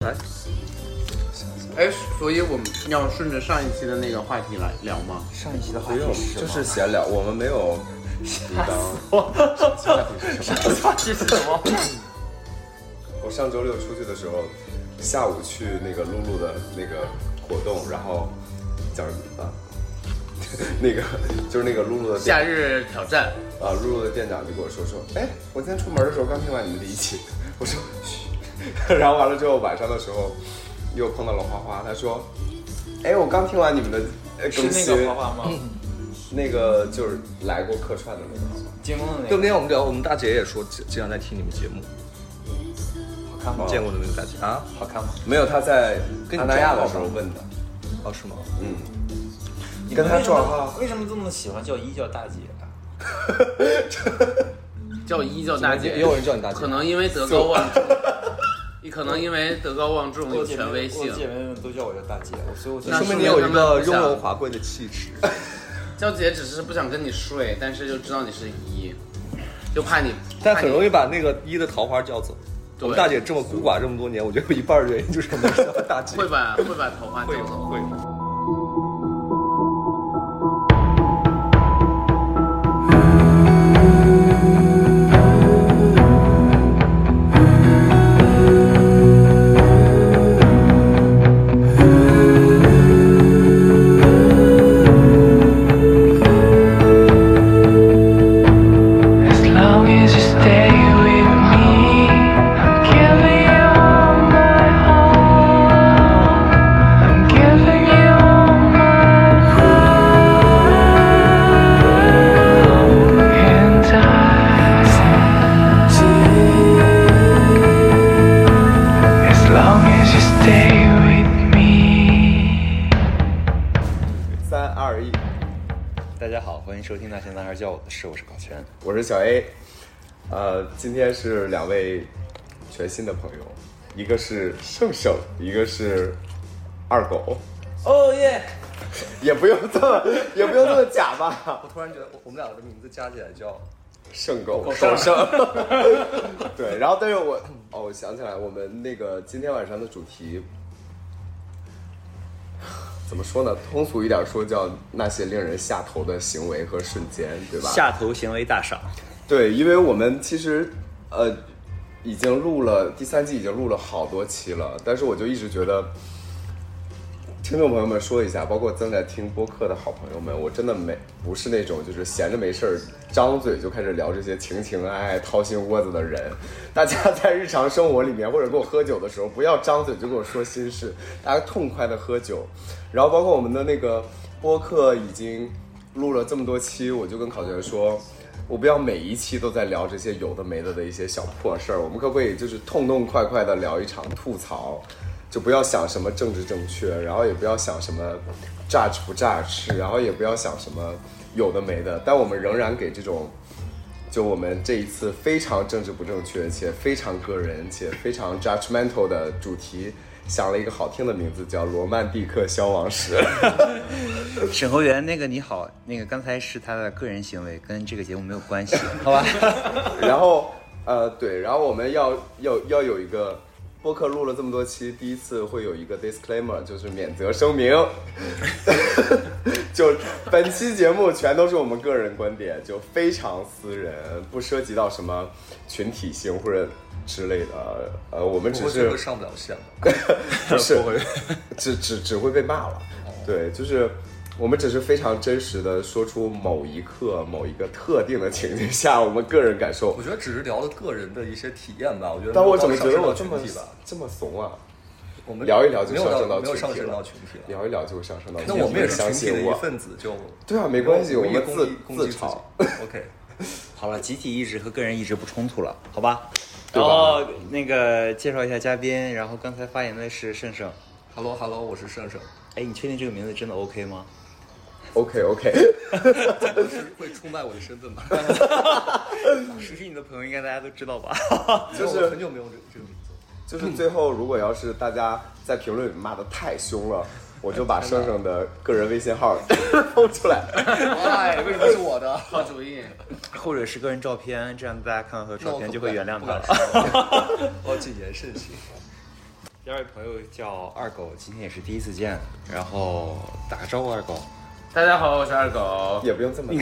来。 哎，所以我们要顺着上一期的那个话题来聊吗？ 上一期的话题是就是闲聊，我们没有提纲。 话题是什么？ 我上周六出去的时候，下午去那个露露的那个活动，然后讲什么啊？那个就是那个露露的夏日挑战啊，露露的店长就跟我说，哎，我今天出门的时候刚听完你们第一期，我说嘘，然后完了之后晚上的时候又碰到了花花，他说，哎，我刚听完你们的更新， 是那个花花吗？ 那个就是来过客串的那个花花， 京东的那个。 对，那天我们聊，我们大姐也说经常在听你们节目， 好看吗？ 见过的那个大姐啊， 好看吗？ 没有，他在跟阿那亚的时候问的， 哦是吗？ 嗯，跟他撞号， 为什么这么喜欢叫一叫大姐啊？ 叫一叫大姐， 也有人叫你大姐， 可能因为德高望重，可能因为德高望重有权威性。 我姐妹们都叫我叫大姐，所以我就说明你有一个雍容华贵的气质。 叫姐只是不想跟你睡，但是就知道你是一，就怕你， 但很容易把那个一的桃花叫走。我们大姐这么孤寡这么多年，我觉得有一半的原因就是我们叫大姐。 会把桃花叫走。 会。 收听那些男孩叫我的事，我是高泉， 我是小 A，今天是两位全新的朋友，一个是圣圣，一个是二狗。 哦耶！ 也不用这么假吧？ 我突然觉得我们俩的名字加起来叫圣狗狗圣。对，然后但是我想起来，我们那个今天晚上的主题。怎么说呢？通俗一点说，叫那些令人下头的行为和瞬间，对吧？ 下头行为大赏。 对，因为我们其实已经录了第3季，已经录了好多期了，但是我就一直觉得，听众朋友们说一下，包括正在听播客的好朋友们，我真的不是那种就是闲着没事儿张嘴就开始聊这些情情爱爱、掏心窝子的人。大家在日常生活里面或者跟我喝酒的时候，不要张嘴就跟我说心事，大家痛快的喝酒。然后包括我们的那个播客已经录了这么多期，我就跟考泉说，我不要每一期都在聊这些有的没的的一些小破事儿，我们可不可以就是痛痛快快的聊一场吐槽，就不要想什么政治正确，然后也不要想什么 judge 不 judge， 然后也不要想什么有的没的，但我们仍然给这种就我们这一次非常政治不正确且非常个人且非常 judgmental 的主题想了一个好听的名字，叫《罗曼蒂克消亡史》。 审核员，那个你好，那个刚才是他的个人行为，跟这个节目没有关系，好吧？ 然后对，然后我们要有一个播客录了这么多期，第一次会有一个 disclaimer， 就是免责声明。就本期节目全都是我们个人观点，就非常私人，不涉及到什么群体性或者之类的。我们只是上不了线的，不是，只会被骂了。对，就是我们只是非常真实的说出某一刻、某一个特定的情境下我们个人感受。 我觉得只是聊了个人的一些体验吧。我觉得， 但我怎么觉得我这么怂啊？ 我们聊一聊就上升到没有上升到群体了， 聊一聊就上升到群体。 那我们也是群体的一份子，就对啊，没关系，我们自嘲。 OK， 好了，集体意志和个人意志不冲突了，好吧？然后那个介绍一下嘉宾，然后刚才发言的是盛盛。 Hello， 我是盛盛。 哎，你确定这个名字真的 OK 吗 ？OK， 是会出卖我的身份吗？ 熟悉你的朋友应该大家都知道吧？ 就是很久没有这个名字。 就是最后，如果要是大家在评论里骂得太凶了，我就把盛盛的个人微信号抛出来。 哎，为什么是我的？ 好主意。 或者是个人照片，这样大家看到他的照片就会原谅他了。 我谨言慎行。 第二位朋友叫二狗，今天也是第一次见，然后打个招呼，二狗。 大家好，我是二狗。 也不用这么。 你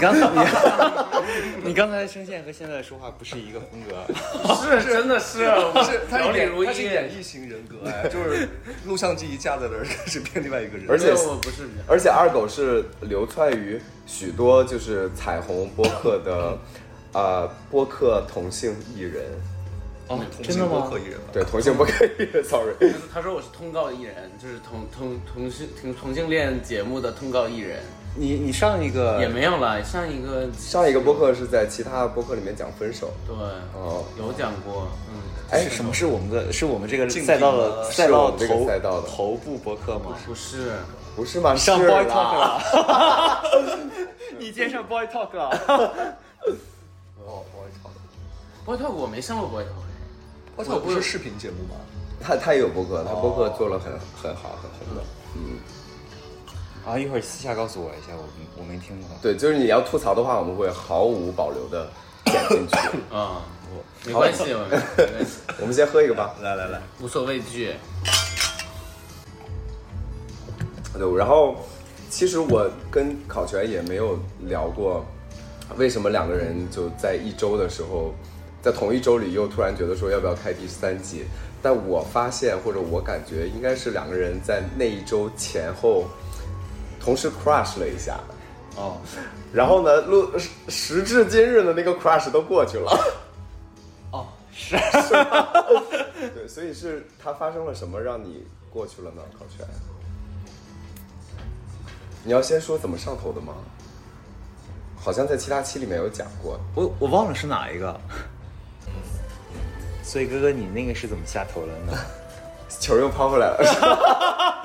刚才声线和现在说话不是一个风格。 是，真的是， 他表里如一。 他是演绎型人格，哎，就是录像机一架在那儿，开始变另外一个人。 而且我不是， 而且二狗是流窜于许多就是彩虹播客的，播客同性艺人。 哦，真的吗？ 对，同性播客艺人 ，sorry。 他说我是通告艺人，就是同性恋节目的通告艺人。 你上一个也没有了，上一个播客是在其他播客里面讲分手。 对，有讲过。 哎，什么是我们的？是我们这个赛道的头部播客吗？ 不是吗？ 上 Boy Talk 了。你今天上 Boy Talk 了。 哦 ，Boy Talk 我没上过 Boy Talk。 Boy Talk 不是视频节目吗？ 他也有播客，他播客做了很好很红的。 啊，一会儿私下告诉我一下，我没听过。 对，就是你要吐槽的话，我们会毫无保留的剪进去。 没关系， 我们先喝一个吧。 来， 无所畏惧。 对，然后其实我跟考全也没有聊过，为什么两个人就在一周的时候，在同一周里又突然觉得说要不要开第3季？但我发现或者我感觉应该是两个人在那一周前后同时 crush 了一下。然后呢，时至今日的那个 crush 都过去了。 是对，所以是它发生了什么让你过去了呢？考全，你要先说怎么上头的吗？好像在其他期里面有讲过， 我忘了是哪一个。所以哥哥，你那个是怎么下头的呢？ 球又抛回来了。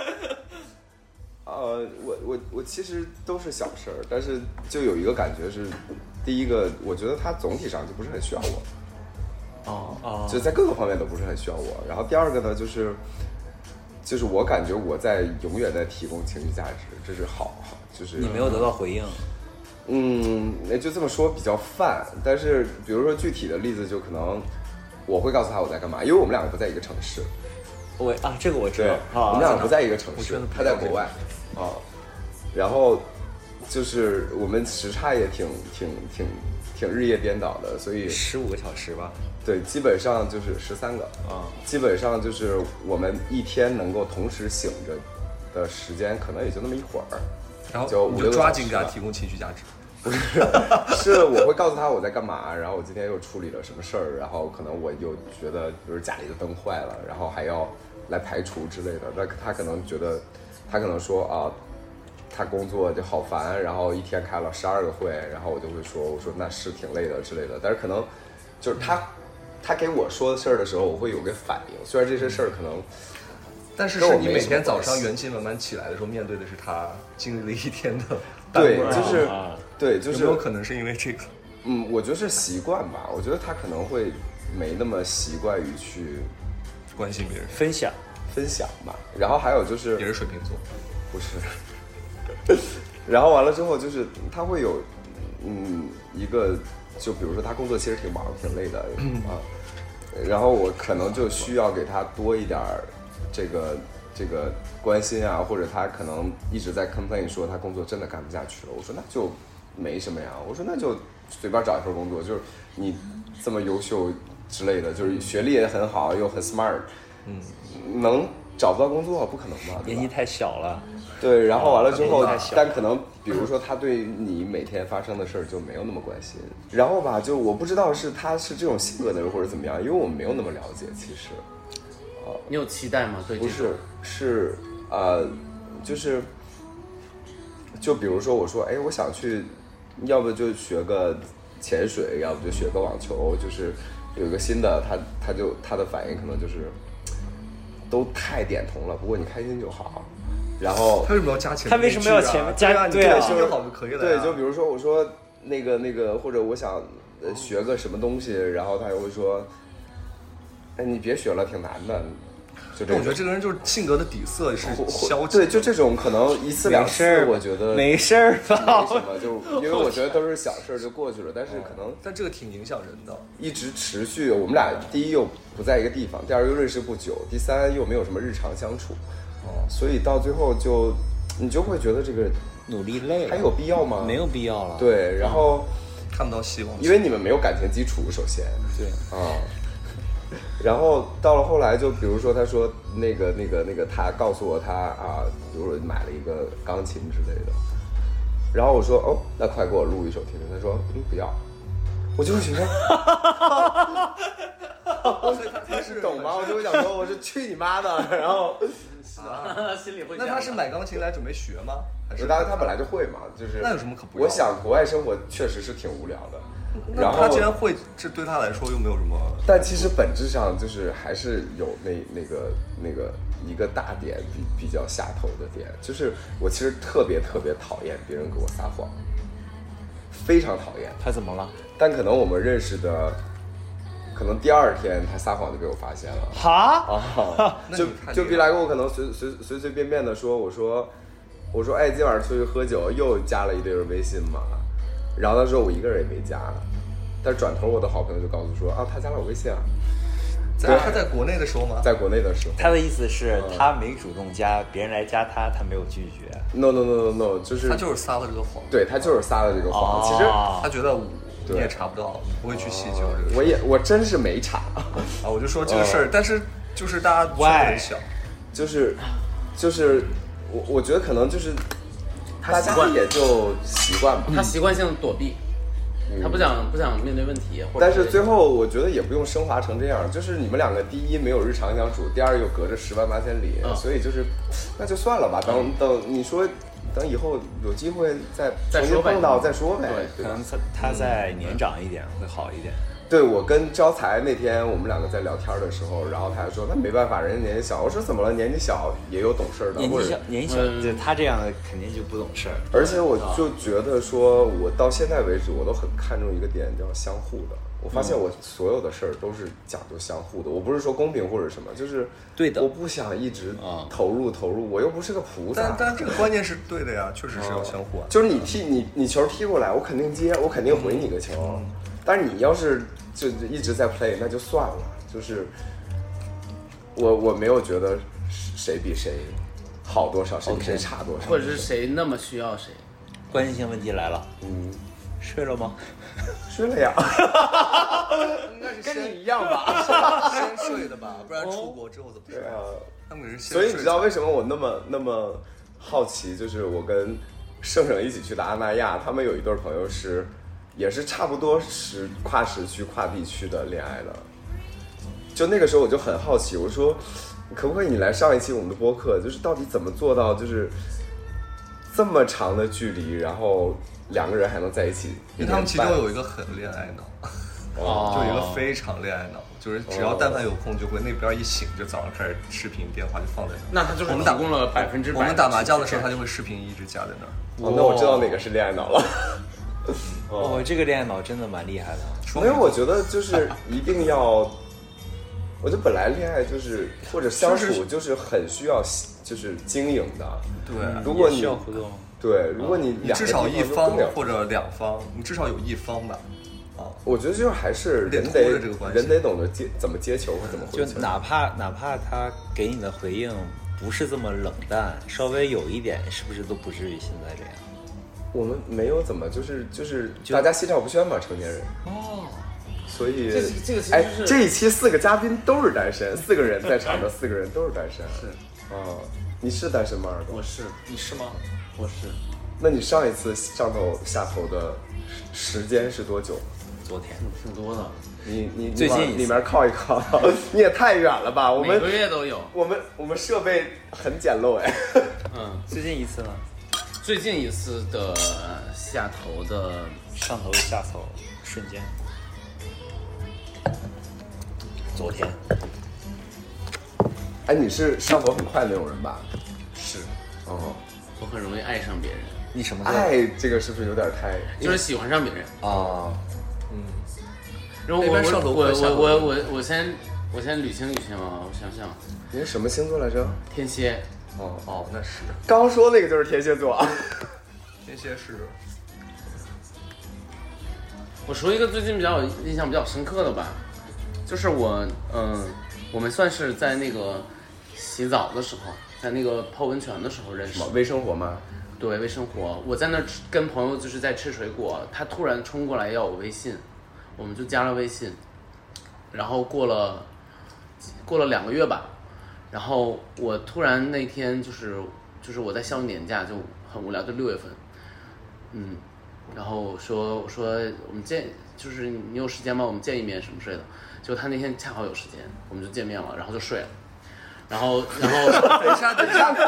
我其实都是小事儿，但是就有一个感觉是，第一个，我觉得他总体上就不是很需要我。就在各个方面都不是很需要我。然后第二个呢，就是我感觉我永远在提供情绪价值，这是好，就是你没有得到回应。 就这么说比较泛，但是比如说具体的例子，就可能我会告诉他我在干嘛，因为我们两个不在一个城市。 这个我知道。 我们两个不在一个城市，他在国外。然后就是我们时差也挺日夜颠倒的，所以 15个小时吧。 对，基本上就是13个基本上就是我们一天能够同时醒着的时间，可能也就那么一会儿， 然后就你就抓紧给他提供情绪价值。 不是我会告诉他我在干嘛，然后我今天又处理了什么事儿，然后可能我又觉得比如家里的灯坏了，然后还要来排除之类的。那他可能觉得，他可能说他工作就好烦，然后一天开了12个会，然后我就会说，我说那是挺累的之类的。但是可能就是他给我说的事儿的时候，我会有个反应，虽然这些事儿可能， 但是你每天早上元气满满起来的时候，面对的是他经历了一天的对，就是有没有可能是因为这个？ 我觉得是习惯吧。我觉得他可能会没那么习惯于去关心别人、 分享吧。然后还有就是也是水瓶座， 不是。然后完了之后，就是他会有一个，就比如说他工作其实挺忙挺累的然后我可能就需要给他多一点这个关心啊，或者他可能一直在 complain 说他工作真的干不下去了。我说那就没什么呀，我说那就随便找一份工作，就是你这么优秀之类的，就是学历也很好又很 smart，能找不到工作不可能吧？ 年纪太小了。 对，然后完了之后，但可能比如说他对你每天发生的事儿就没有那么关心，然后吧，就我不知道是他是这种性格的人或者怎么样，因为我们没有那么了解，其实。 你有期待吗？对， 不是就是就比如说我说，我想去，要不就学个潜水，要不就学个网球，就是有一个新的，他的反应可能就是都太点同了，不过你开心就好。然后他为什么要加钱？ 他为什么要加？对啊， 就好就可以了。 对，就比如说我说那个，或者我想学个什么东西，然后他又会说，你别学了，挺难的。 就这种。 我觉得这个人就是性格的底色是消极。 对，就这种可能一次两次，我觉得没事儿吧， 没什么，就因为我觉得都是小事就过去了。但是可能， 但这个挺影响人的， 一直持续。我们俩第一又不在一个地方，第二又认识不久，第三又没有什么日常相处，所以到最后你就会觉得这个努力累了， 还有必要吗？ 没有必要了。 对，然后看不到希望， 因为你们没有感情基础，首先对然后到了后来，就比如说他说那个，他告诉我他比如说买了一个钢琴之类的，然后我说哦，那快给我录一首听听。他说不要，我就会觉得，他是懂吗？我就会想说我是去你妈的，然后心里会。 那他是买钢琴来准备学吗？还是他本来就会嘛，就是那有什么可不要？ 我想国外生活确实是挺无聊的。然后他既然会，这对他来说又没有什么。 但其实本质上就是还是有那个一个大点比较下头的点，就是我其实特别讨厌别人给我撒谎，非常讨厌。 他怎么了？ 但可能我们认识的，可能第二天他撒谎就被我发现了。 哈就比来我可能随便的说，我说哎，今晚上出去喝酒又加了一堆人微信嘛。然后他说我一个人也没加，但是转头我的好朋友就告诉说他加了我微信啊。 他在国内的时候吗？ 在国内的时候。 他的意思是他没主动加，别人来加他没有拒绝。 No， 就是他就是撒了这个谎。 对，他就是撒了这个谎。其实他觉得你也查不到，不会去细究这个事。 我真是没查我就说这个事儿，但是就是大家圈很小， 就是我觉得可能就是大家也就习惯吧， 他习惯性躲避，他不想面对问题。 但是最后我觉得也不用升华成这样，就是你们两个第一没有日常相处，第二又隔着10万8千里，所以就是那就算了吧。等你说等以后有机会再重新碰到再说呗。 对，可能他再年长一点会好一点。 对，我跟招财那天我们两个在聊天的时候，然后他还说那没办法，人家年纪小。我说怎么了？年纪小也有懂事的， 年纪小，对他这样的肯定就不懂事儿。 而且我就觉得说，我到现在为止，我都很看重一个点，叫相互的。我发现我所有的事儿都是讲究相互的，我不是说公平或者什么，就是对的。 我不想一直投入，我又不是个菩萨。 但这个观念是对的呀，确实是要相互啊。 就是你球踢过来，我肯定接，我肯定回你个球。但是你要是就一直在 play， 那就算了。就是我没有觉得谁比谁好多少，谁比谁差多少， 或者是谁那么需要谁。 关键性问题来了，睡了吗？ 睡了呀，跟你一样吧， 先睡的吧，不然出国之后怎么睡？ 对啊， 他们是先睡。 所以你知道为什么我那么好奇？就是我跟盛一起去的阿那亚，他们有一对朋友也是差不多是跨时区、跨地区的恋爱的。就那个时候我就很好奇，我说可不可以你来上一期我们的播客，就是到底怎么做到就是这么长的距离，然后两个人还能在一起？ 因为他们其中有一个很恋爱脑，就有一个非常恋爱脑，就是只要但凡有空就会那边一醒就早上开始视频电话就放在那。 那他就是提供了100%。 我们打麻将的时候他就会视频一直加在那儿。 那我知道哪个是恋爱脑了。 这个恋爱脑真的蛮厉害的。 因为我觉得就是一定要，我觉得本来恋爱就是或者相处就是很需要就是经营的。 对， 如果你需要互动。 对，如果你至少一方或者两方，你至少有一方吧。 我觉得就是还是人得懂得怎么接球和怎么回球。 就哪怕他给你的回应不是这么冷淡，稍微有一点，是不是都不至于现在这样？ 我们没有怎么就是大家心照不宣嘛，成年人。所以这个其实是这一期4个嘉宾都是单身，4个人在场的4个人都是单身。 是你是单身吗？耳朵？ 我是。 你是吗？ 我是。 那你上一次上头下头的时间是多久？ 昨天。 挺多的。 你最近里面靠一靠，你也太远了吧？我们每个月都有。 我们设备很简陋哎。 最近一次呢？ 最近一次的下头的上头下头瞬间。昨天。 哎，你是上头很快那种人吧？ 是。 我很容易爱上别人。 你什么？ 爱这个是不是有点太？ 就是喜欢上别人啊。 然后我先我现在捋清啊，我想想， 你是什么星座来着？ 天蝎。 哦，那是刚说那个就是天蝎座。 天蝎是。 我说一个最近印象比较深刻的吧，就是我们算是在那个洗澡的时候，在那个泡温泉的时候认识。 微生活吗？ 对，微生活。我在那跟朋友就是在吃水果，他突然冲过来要我微信，我们就加了微信，然后过了2个月吧，然后我突然那天就是我在校年假就很无聊，就6月份，然后我说我们就是你有时间吗？我们见一面什么之类的。结果他那天恰好有时间，我们就见面了，然后就睡了。然后等一下，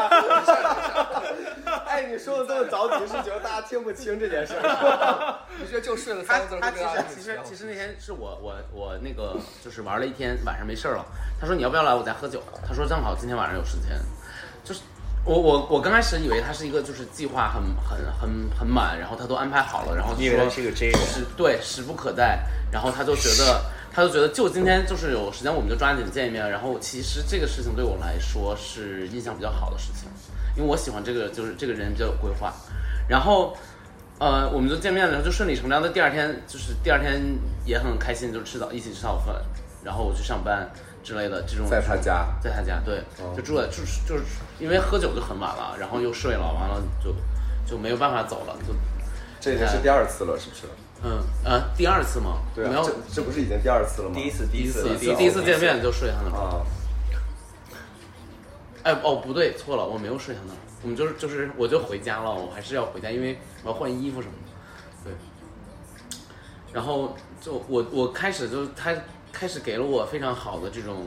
哎，你说的这么着急，是觉得大家听不清这件事？ 你觉得就睡了3个字？ 他其实那天是我那个就是玩了一天，晚上没事了。他说你要不要来我家喝酒？他说正好今天晚上有时间，就是我刚开始以为他是一个就是计划很满，然后他都安排好了，然后你以为他是个 J 人， 对，时不可待，然后他就觉得就今天就是有时间我们就抓紧见一面。然后其实这个事情对我来说是印象比较好的事情，因为我喜欢这个人比较有规划。然后我们就见面了，然后就顺理成章的第二天也很开心，就一起吃早饭，然后我去上班之类的这种。 在他家对，就住在就是因为喝酒就很晚了，然后又睡了，完了就没有办法走了，就这已经是第2次了，是不是？ 第2次吗？ 对啊，这不是已经第2次了吗？ 第一次见面就睡他那儿。 啊。 哎不对，错了，我没有睡他那儿，我们我就回家了，我还是要回家，因为我要换衣服什么的。对。然后就我他开始给了我非常好的这种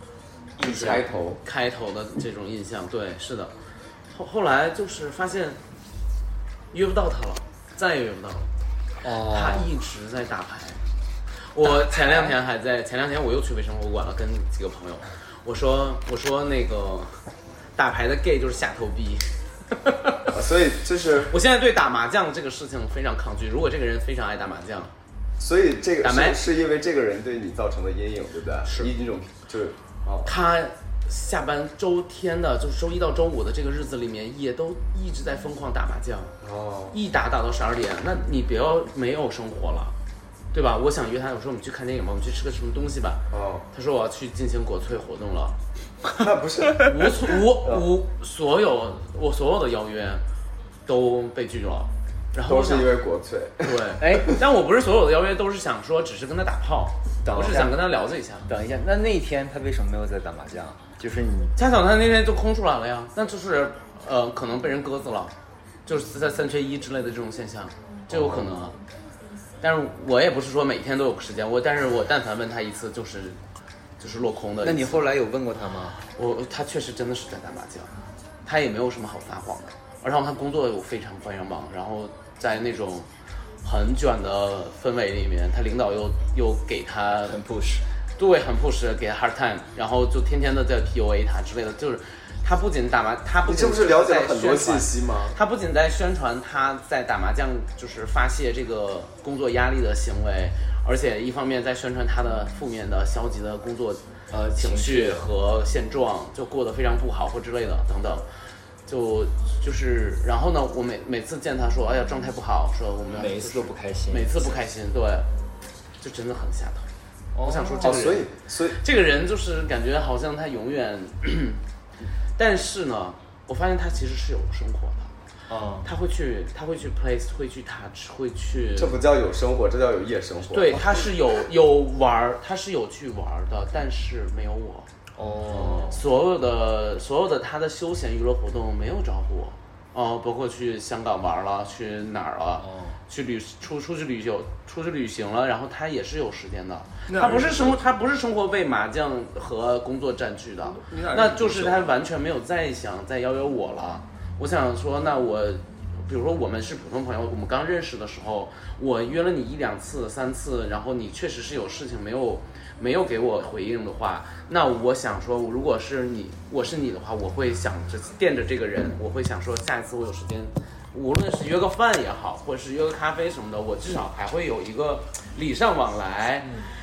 开头的这种印象，对，是的。后来就是发现约不到他了，再也约不到了。他一直在打牌。我前两天我又去微生活馆了，跟几个朋友，我说那个打牌的 gay 就是下头逼。 所以就是我现在对打麻将这个事情非常抗拒。如果这个人非常爱打麻将， 所以这个是因为这个人对你造成的阴影，对不对？是一种就是他下班周天的，就是周1到周5的这个日子里面，也都一直在疯狂打麻将。一打到12点，那你没有生活了，对吧？我想约他，我说我们去看电影吧，我们去吃个什么东西吧。他说我要去进行国粹活动了。 那不是我所有的邀约都被拒了。然后都是因为国粹。 对，但我不是所有的邀约都是想说只是跟他打炮，我是想跟他聊一下。 等一下，那一天他为什么没有在打麻将？就是你恰巧他那天就空出来了呀，那就是可能被人鸽子了，就是在3缺1之类的这种现象，这有可能。但是我也不是说每天都有时间，但是我但凡问他一次就是落空的。 那你后来有问过他吗？ 他确实真的是在打麻将，他也没有什么好撒谎的。然后他工作又非常忙，然后在那种很卷的氛围里面，他领导又给他很 push， 对，很 push， 给他 hard time， 然后就天天的在 PUA 他之类的，就是他不仅打麻，他不仅你是不是了解了很多信息吗？ 他不仅在宣传他在打麻将，就是发泄这个工作压力的行为，而且一方面在宣传他的负面的消极的工作情绪和现状，就过得非常不好或之类的等等。就是，然后呢，我每次见他说，哎呀，状态不好，说我们每一次都不开心， 每次不开心，对，就真的很下头。我想说这个人， 所以这个人就是感觉好像他永远，但是呢，我发现他其实是有生活的。他会去 place， 会去 touch， 会去。这不叫有生活，这叫有夜生活。 对，他是有玩，他是有去玩的，但是没有我。所有的他的休闲娱乐活动没有招呼我，包括去香港玩了，去哪儿了，出去旅行了，然后他也是有时间的，他不是生活被麻将和工作占据的，那就是他完全没有再想再邀约我了。我想说，那比如说我们是普通朋友，我们刚认识的时候，我约了你1、2次、3次，然后你确实是有事情没有给我回应的话，那我想说，如果是我是你的话，我会想着惦着这个人，我会想说下一次我有时间，无论是约个饭也好，或者是约个咖啡什么的，我至少还会有一个礼尚往来。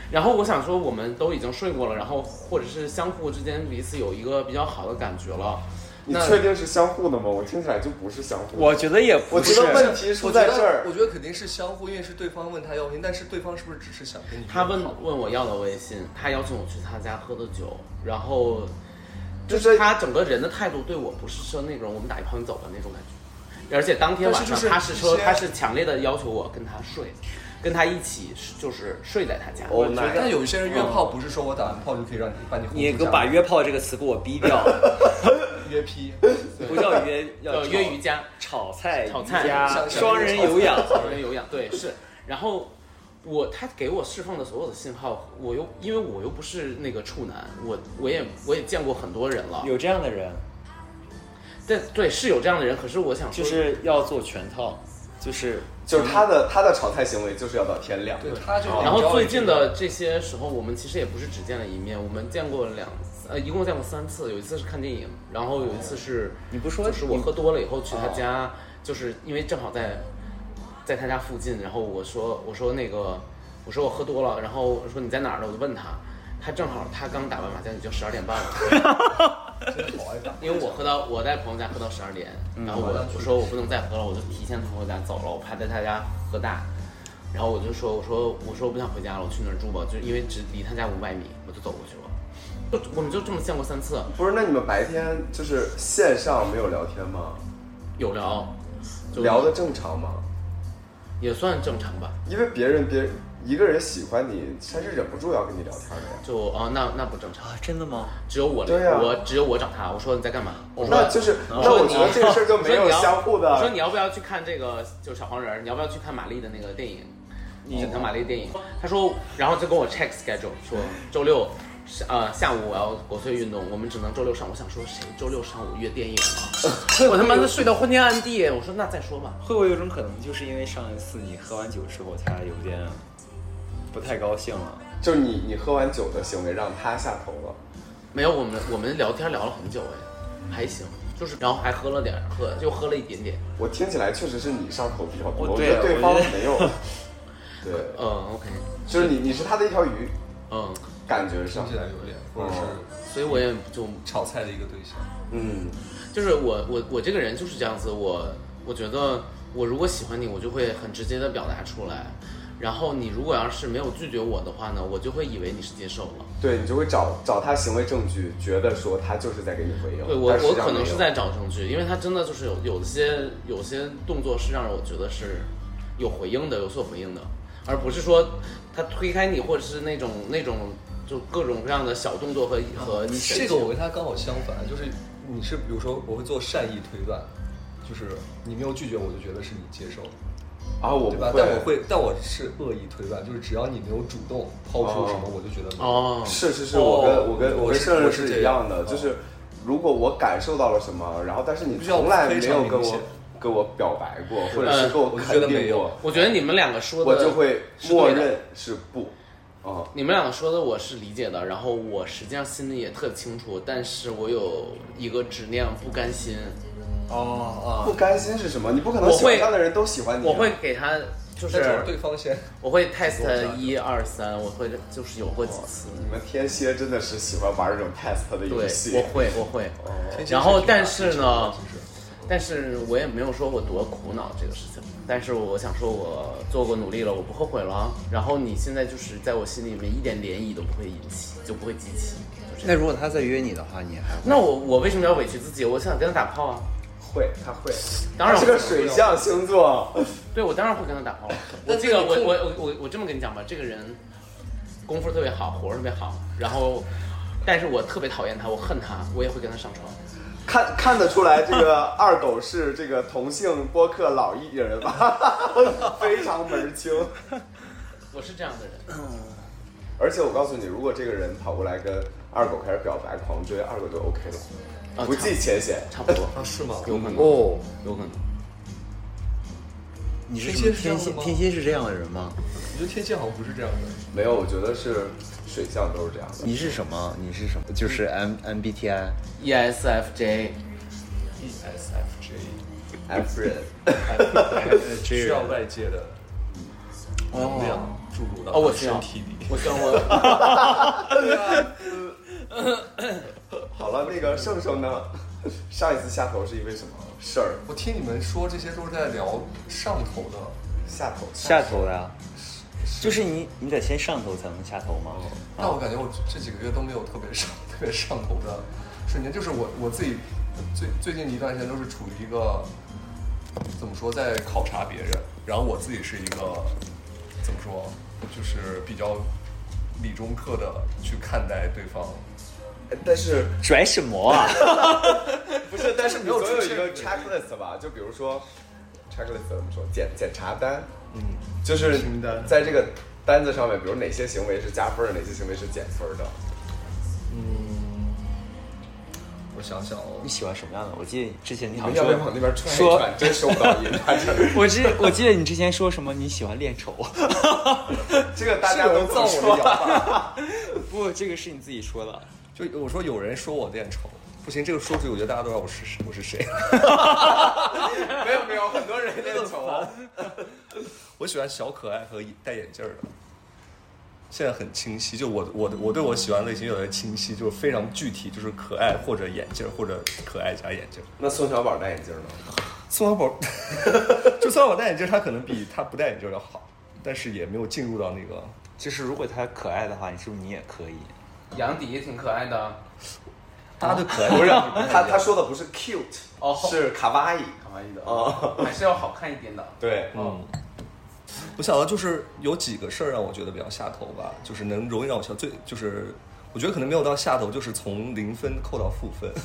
然后我想说，我们都已经睡过了，然后或者是相互之间彼此有一个比较好的感觉了。 你确定是相互的吗？我听起来就不是相互的。 我觉得也不是， 我觉得问题出在这儿。 我觉得肯定是相互，因为是对方问他要微信，但是对方是不是只是想跟你？ 他问我要的微信，他邀请我去他家喝的酒，然后就是他整个人的态度对我不是说那种我们打一炮你走了那种感觉，而且当天晚上他是说他是强烈的要求我跟他睡。跟他一起就是睡在他家。 但有一些人约炮不是说我打完炮就可以让你把你你给我把约炮这个词给我逼掉。 约批不叫约， 叫约瑜伽， 炒菜加双人有氧， 双人有氧，对是。然后他给我释放的所有的信号，因为我又不是那个处男，我也见过很多人了， 有这样的人。 对是有这样的人，可是我想说就是要做全套。就是他的炒菜行为就是要到天亮， 对他就。 然后最近的这些时候，我们其实也不是只见了一面，我们见过一共见过3次，有一次是看电影，然后有一次是你不说， 就是我喝多了以后去他家，就是因为正好在他家附近，然后我说我喝多了，然后我说你在哪儿呢？我就问他正好他刚打完麻将，已经12点半了。 真的好爱打， 因为我在朋友家喝到12点，然后我说我不能再喝了，我就提前从朋友家走了，我怕在他家喝大，然后我就说我不想回家了，我去那儿住吧，就因为只离他家500米，我就走过去了。我们就这么见过3次。 不是，那你们白天就是线上没有聊天吗？ 有聊， 聊得正常吗？ 也算正常吧。 因为一个人喜欢你，他是忍不住要跟你聊天的呀。 那不正常啊？真的吗？ 只有我找他，我说你在干嘛？ 那就是那我觉得这个事儿就没有相互的。 我说你要不要去看这个就是小黄人？你要不要去看玛丽的那个电影？沈腾玛丽电影。他说，然后就跟我 check schedule 说周六。下午我要国粹运动，我们只能周六上午。我想说，谁周六上午约电影啊？我他妈的睡到昏天暗地。我说那再说吧。 会不会有种可能，就是因为上一次你喝完酒之后，他有点不太高兴了？ 就是你喝完酒的行为让他下头了？ 没有，我们聊天聊了很久哎，还行，就是然后还喝了了一点点。 我听起来确实是你上头比较多，我觉得对方没有。对 ，OK， 就是你是他的一条鱼，感觉上听起来有点，或者是， 所以我也就炒菜的一个对象。 就是我这个人就是这样子，我觉得我如果喜欢你，我就会很直接的表达出来，然后你如果要是没有拒绝我的话呢，我就会以为你是接受了。 对，你就会找他行为证据，觉得说他就是在给你回应。 对我可能是在找证据，因为他真的就是有些动作是让我觉得是有回应的，有所回应的，而不是说他推开你或者是那种就各种各样的小动作和你这个我跟他刚好相反，就是你是比如说我会做善意推断，就是你没有拒绝我就觉得是你接受啊，我对吧？但我是恶意推断，就是只要你没有主动抛出什么，我就觉得是，我跟圣人是一样的，就是如果我感受到了什么，然后但是你从来没有跟我表白过，或者是跟我肯定过， 我觉得你们两个说的， 我就会默认是不。 你们两个说的我是理解的，然后我实际上心里也特清楚，但是我有一个执念，不甘心。 不甘心是什么？你不可能喜欢他的人都喜欢你。 我会给他就是对方先， 我会 test 1、2、3，我会就是有过几次。 你们天蝎真的是喜欢玩这种 test 的游戏。 对，我会。然后但是呢，但是我也没有说我多苦恼这个事情。但是我想说，我做过努力了，我不后悔了。然后你现在就是在我心里面一点涟漪都不会引起，就不会激起。 那如果他再约你的话，你还会？ 那我为什么要委屈自己？我想跟他打炮啊。 他会， 当然他是个水象星座。 对，我当然会跟他打炮了。我这么跟你讲吧，这个人功夫特别好，活特别好。然后，但是我特别讨厌他，我恨他，我也会跟他上床。 看得出来，这个二狗是这个同性播客老艺人吧，非常门清。 我是这样的人。 而且我告诉你，如果这个人跑过来跟二狗开始表白狂追，二狗就 OK 了。不计前嫌， 差不多是吗？ 有可能有可能。 你是天蝎是这样的人吗？ 我觉得天蝎好像不是这样的。 没有，我觉得是水象都是这样的。 你是什么？就是 MBTI ESFJ F 人需要外界的能量注入到我身体里。 我希望好了，那个盛盛呢？上一次下头是因为什么事儿？ 我听你们说这些都是在聊上头的， 下头的呀，就是你得先上头才能下头吗？ 但我感觉我这几个月都没有特别上头的瞬间，就是我自己最近一段时间都是处于一个怎么说，在考察别人，然后我自己是一个怎么说，就是比较理中客的去看待对方。 但是拽什么啊？ 不是，但是没有一个 checklist 吧？就比如说 checklist 怎么说？检查单，就是在这个单子上面，比如哪些行为是加分的，哪些行为是减分的。 我想想哦， 你喜欢什么样的？我记得之前你好像要不要往那边转一转？真收不到音。 我记得你之前说什么？你喜欢练丑？ 这个大家都造我的谣吧？ 不，这个是你自己说的。 就我说有人说我练丑，不行，这个说出去，我觉得大家都知道我是谁。 没有，很多人练丑。 我喜欢小可爱和戴眼镜的。现在很清晰，就我对我喜欢的类型越来越清晰，就是非常具体，就是可爱或者眼镜，或者可爱加眼镜。 那宋小宝戴眼镜呢？ 宋小宝，就宋小宝戴眼镜，他可能比他不戴眼镜要好，但是也没有进入到那个。 就是如果他可爱的话，是不是你也可以？ 杨迪也挺可爱的。 他的可爱不是他说的不是 cute，是卡哇伊的还是要好看一点的。 对， 我想到就是有几个事儿让我觉得比较下头吧，就是容易让我笑，就是我觉得可能没有到下头，就是从0分扣到负分，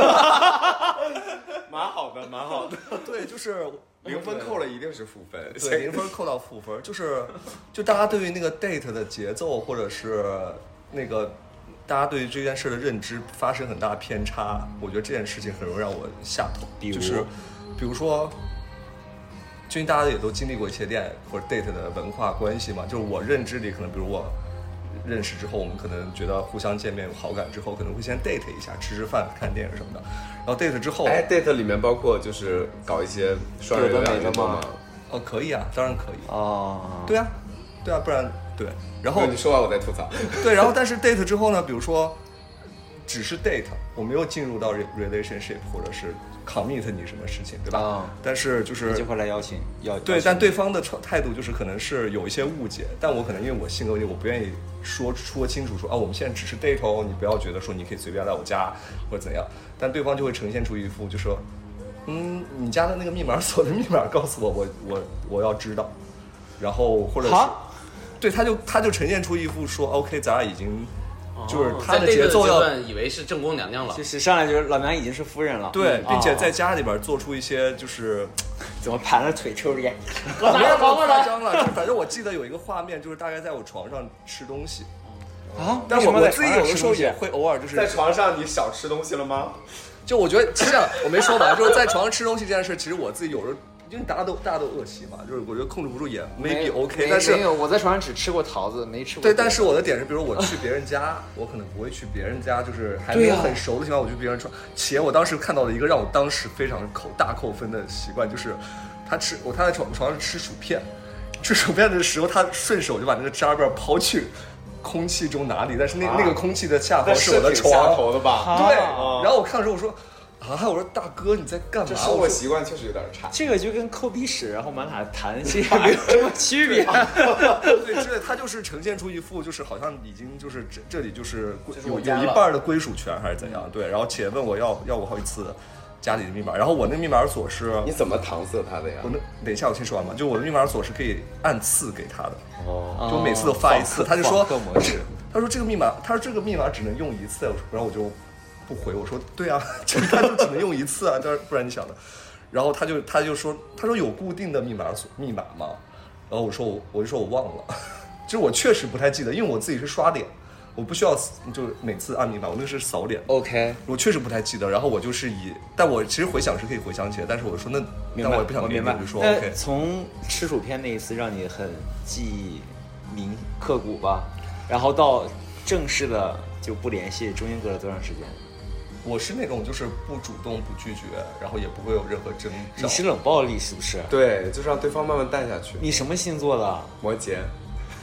蛮好的。 对，就是 0分扣了一定是负分， 对，0分扣到负分，就大家对于那个 date 的节奏，或者是那个大家对于这件事的认知发生很大偏差，我觉得这件事情很容易让我下头。就是比如说。最近大家也都经历过一些恋爱或者 date 的文化关系嘛，就是我认知里可能，比如我认识之后，我们可能觉得互相见面有好感之后，可能会先 date 一下，吃饭、看电影什么的。然后 date 之后 ，date 里面包括就是搞一些双人的运动吗？ 可以啊，当然可以哦。 对啊，不然对。然后你说完我再吐槽。 对，然后但是 date 之后呢，比如说只是 date， 我没有进入到 relationship 或者是。commit 你什么事情，对吧？但是就是就会来邀请对，但对方的态度就是可能是有一些误解，但我可能因为我性格问题，我不愿意说清楚说我们现在只是 date 哦，你不要觉得说你可以随便来我家或者怎样，但对方就会呈现出一副就说，你家的那个密码锁的密码告诉我要知道，然后或者是对他就呈现出一副说 OK 咱俩已经。就是他的节奏要以为是正宫娘娘了， 就是上来就是老娘已经是夫人了， 对，并且在家里边做出一些就是怎么盘着腿抽烟， 没有那么夸张了，就是反正我记得有一个画面，就是大概在我床上吃东西但我自己有的时候也会偶尔就是在床上你少吃东西了吗？ 就我觉得是这样，我没说完，就是在床上吃东西这件事，其实我自己有时候。因为大家都恶习嘛，就是我觉得控制不住也 maybe OK， 但是没有，我在床上只吃过桃子，没吃过。 对，但是我的点是，比如我去别人家，我可能不会去别人家，就是还没有很熟的情况，我去别人床。且我当时看到了一个让我当时非常大扣分的习惯，就是他在床上吃薯片，吃薯片的时候，他顺手就把那个渣片抛去空气中哪里，但是那个空气的下方是我的床， 下头的吧？ 对。然后我看的时候我说。我说大哥你在干嘛？ 这生活习惯确实有点差。 这个就跟抠鼻屎然后满哪弹其实没有什么区别。 对，他就是呈现出一副就是好像已经就是这里就是有一半的归属权还是怎样？对，然后且问我要过好几次家里的密码，然后我那密码锁是你怎么搪塞他的呀？ 等一下我先说完嘛，就我的密码锁是可以按次给他的，就每次都发一次，他就说他说这个密码只能用一次，然后我就。不回我说对啊，他就只能用一次啊，不然你想的。然后他就说有固定的密码吗？然后我就说我忘了，就是我确实不太记得，因为我自己是刷脸，我不需要就是每次按密码，我那个是扫脸。 OK， 我确实不太记得。然后我就是但我其实回想是可以回想起来，但是我说但我也不想明白，我就说 OK。 从吃薯片那一次让你很记忆刻骨吧，然后到正式的就不联系，中间隔了多长时间？ 我是那种就是不主动不拒绝，然后也不会有任何征兆。 你是冷暴力是不是？ 对，就是让对方慢慢淡下去。 你什么星座的？ 摩羯。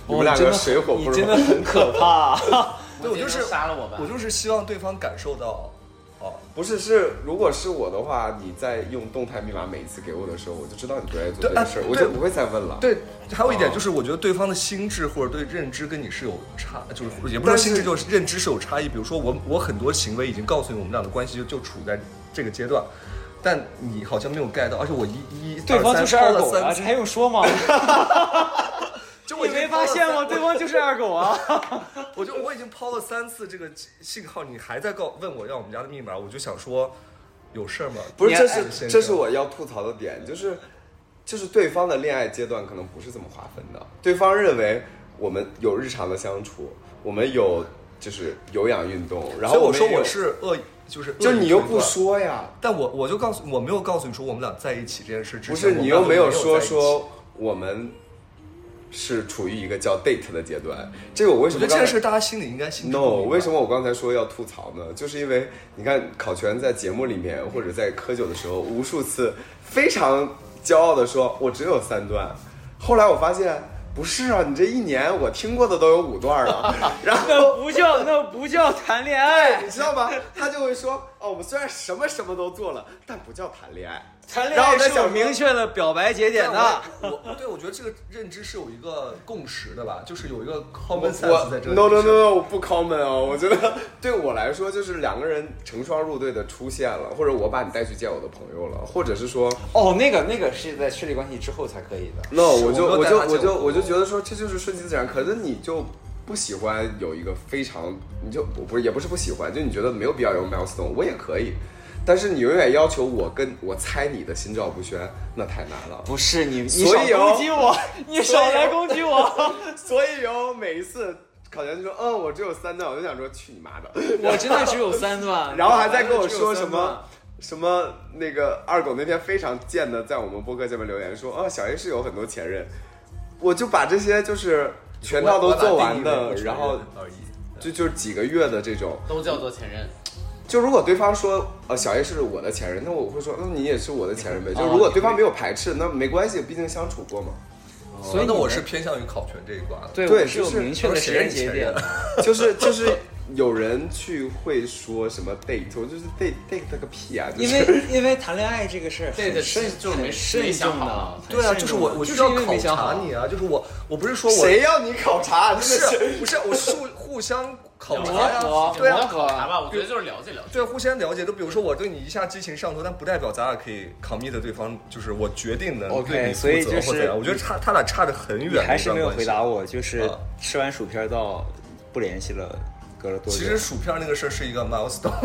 你们两个水火不容， 你真的很可怕。 对，我就是杀了我吧。 我就是希望对方感受到， 不是，如果是我的话，你在用动态密码每一次给我的时候，我就知道你不愿意做这件事，我就不会再问了。 对，还有一点就是，我觉得对方的心智或者对认知跟你是有差，就是也不是说心智，就是认知是有差异。比如说我很多行为已经告诉你我们俩的关系就处在这个阶段，但你好像没有 get 到，而且我对方就是二狗啊，这还用说吗？ 就你没发现吗？对方就是二狗啊！ 我已经抛了3次这个信号，你还在问我要我们家的密码，我就想说，有事儿吗？ 不是，这是我要吐槽的点，就是对方的恋爱阶段可能不是这么划分的。对方认为我们有日常的相处，我们有就是有氧运动，然后我说我是就是你又不说呀， 但我就我没有告诉你说我们俩在一起这件事之前， 不是你又没有说我们是处于一个叫 date 的阶段，这个我为什么？ 我觉得这件事大家心里应该心知肚明。 No， 为什么我刚才说要吐槽呢？就是因为你看考全在节目里面或者在喝酒的时候，无数次非常骄傲的说我只有3段，后来我发现不是啊，你这1年我听过的都有5段了，然后那不叫谈恋爱， 你知道吗？他就会说我们虽然什么都做了，但不叫谈恋爱。 谈恋爱是有明确的表白节点的。 我觉得这个认知是有一个共识的吧，就是有一个 common sense 在这里。 No， 不 common 哦。我觉得对我来说，就是2个人成双入对的出现了，或者我把你带去见我的朋友了，或者是说那个是在确立关系之后才可以的。 No， 我就觉得说这就是顺其自然，可是你就不喜欢有一个非常，你就也不是不喜欢，就你觉得没有必要有 milestone， 我也可以。但是你永远要求我猜你的心照不宣，那太难了。 不是你少攻击我，你少来攻击我。 所以每一次考全就说我只有3段，我就想说去你妈的， 我真的只有3段， 然后还在跟我说什么那个二狗那天非常贱的在我们播客下面留言说小 A 是有很多前任，我就把这些就是全套都做完的，然后就是几个月的这种都叫做前任。 就如果对方说小 A 是我的前任，那我会说那你也是我的前任呗。就如果对方没有排斥，那没关系，毕竟相处过嘛。 所以那我是偏向于考全这一挂的。 对，是有明确的时间节点的。 就是有人会说什么 date， 我就是 date 个屁啊！ 因为谈恋爱这个事儿 ，date 就是没想好。 对啊，就是我需要考察你啊，就是我不是说谁要你考察， 不是我互相考察呀，对啊， 考察吧，我觉得就是了解。 对，互相了解。就比如说我对你一下激情上头，但不代表咱俩可以 commit 对方，就是我决定的对你负责或怎样。我觉得他俩差得很远。 还是没有回答我，就是吃完薯片到不联系了。隔了多久？ 其实薯片那个事儿是一个 milestone，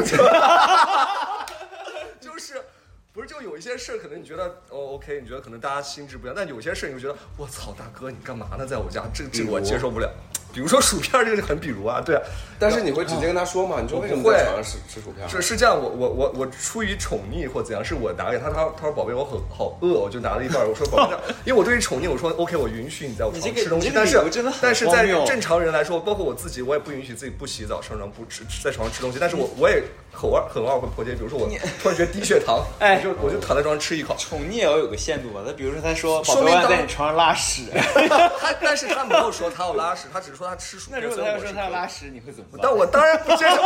就是不是就有一些事儿可能你觉得OK， 你觉得可能大家心智不一样，但有些事儿你就觉得我操大哥你干嘛呢在我家，这我接受不了。比如说薯片这个很比如啊，对啊， 但是你会直接跟他说吗？你说为什么在床上吃薯片？ 是这样，我出于宠溺或怎样，是我拿给他，他说宝贝我好饿，我就拿了一半，我说宝贝，因为我对于宠溺，我说 OK， 我允许你在我床上吃东西，但是在正常人来说，包括我自己，我也不允许自己不洗澡上床不吃在床上吃东西，但是我也很偶尔会破戒，比如说我突然觉得低血糖，我就躺在床上吃一口。 宠溺也要有个限度吧，他比如说他说宝贝在你床上拉屎， 但是他没有说他要拉屎，他只是说他吃薯片。 那如果他要说他要拉屎，你会怎么办？ 但我当然不接受。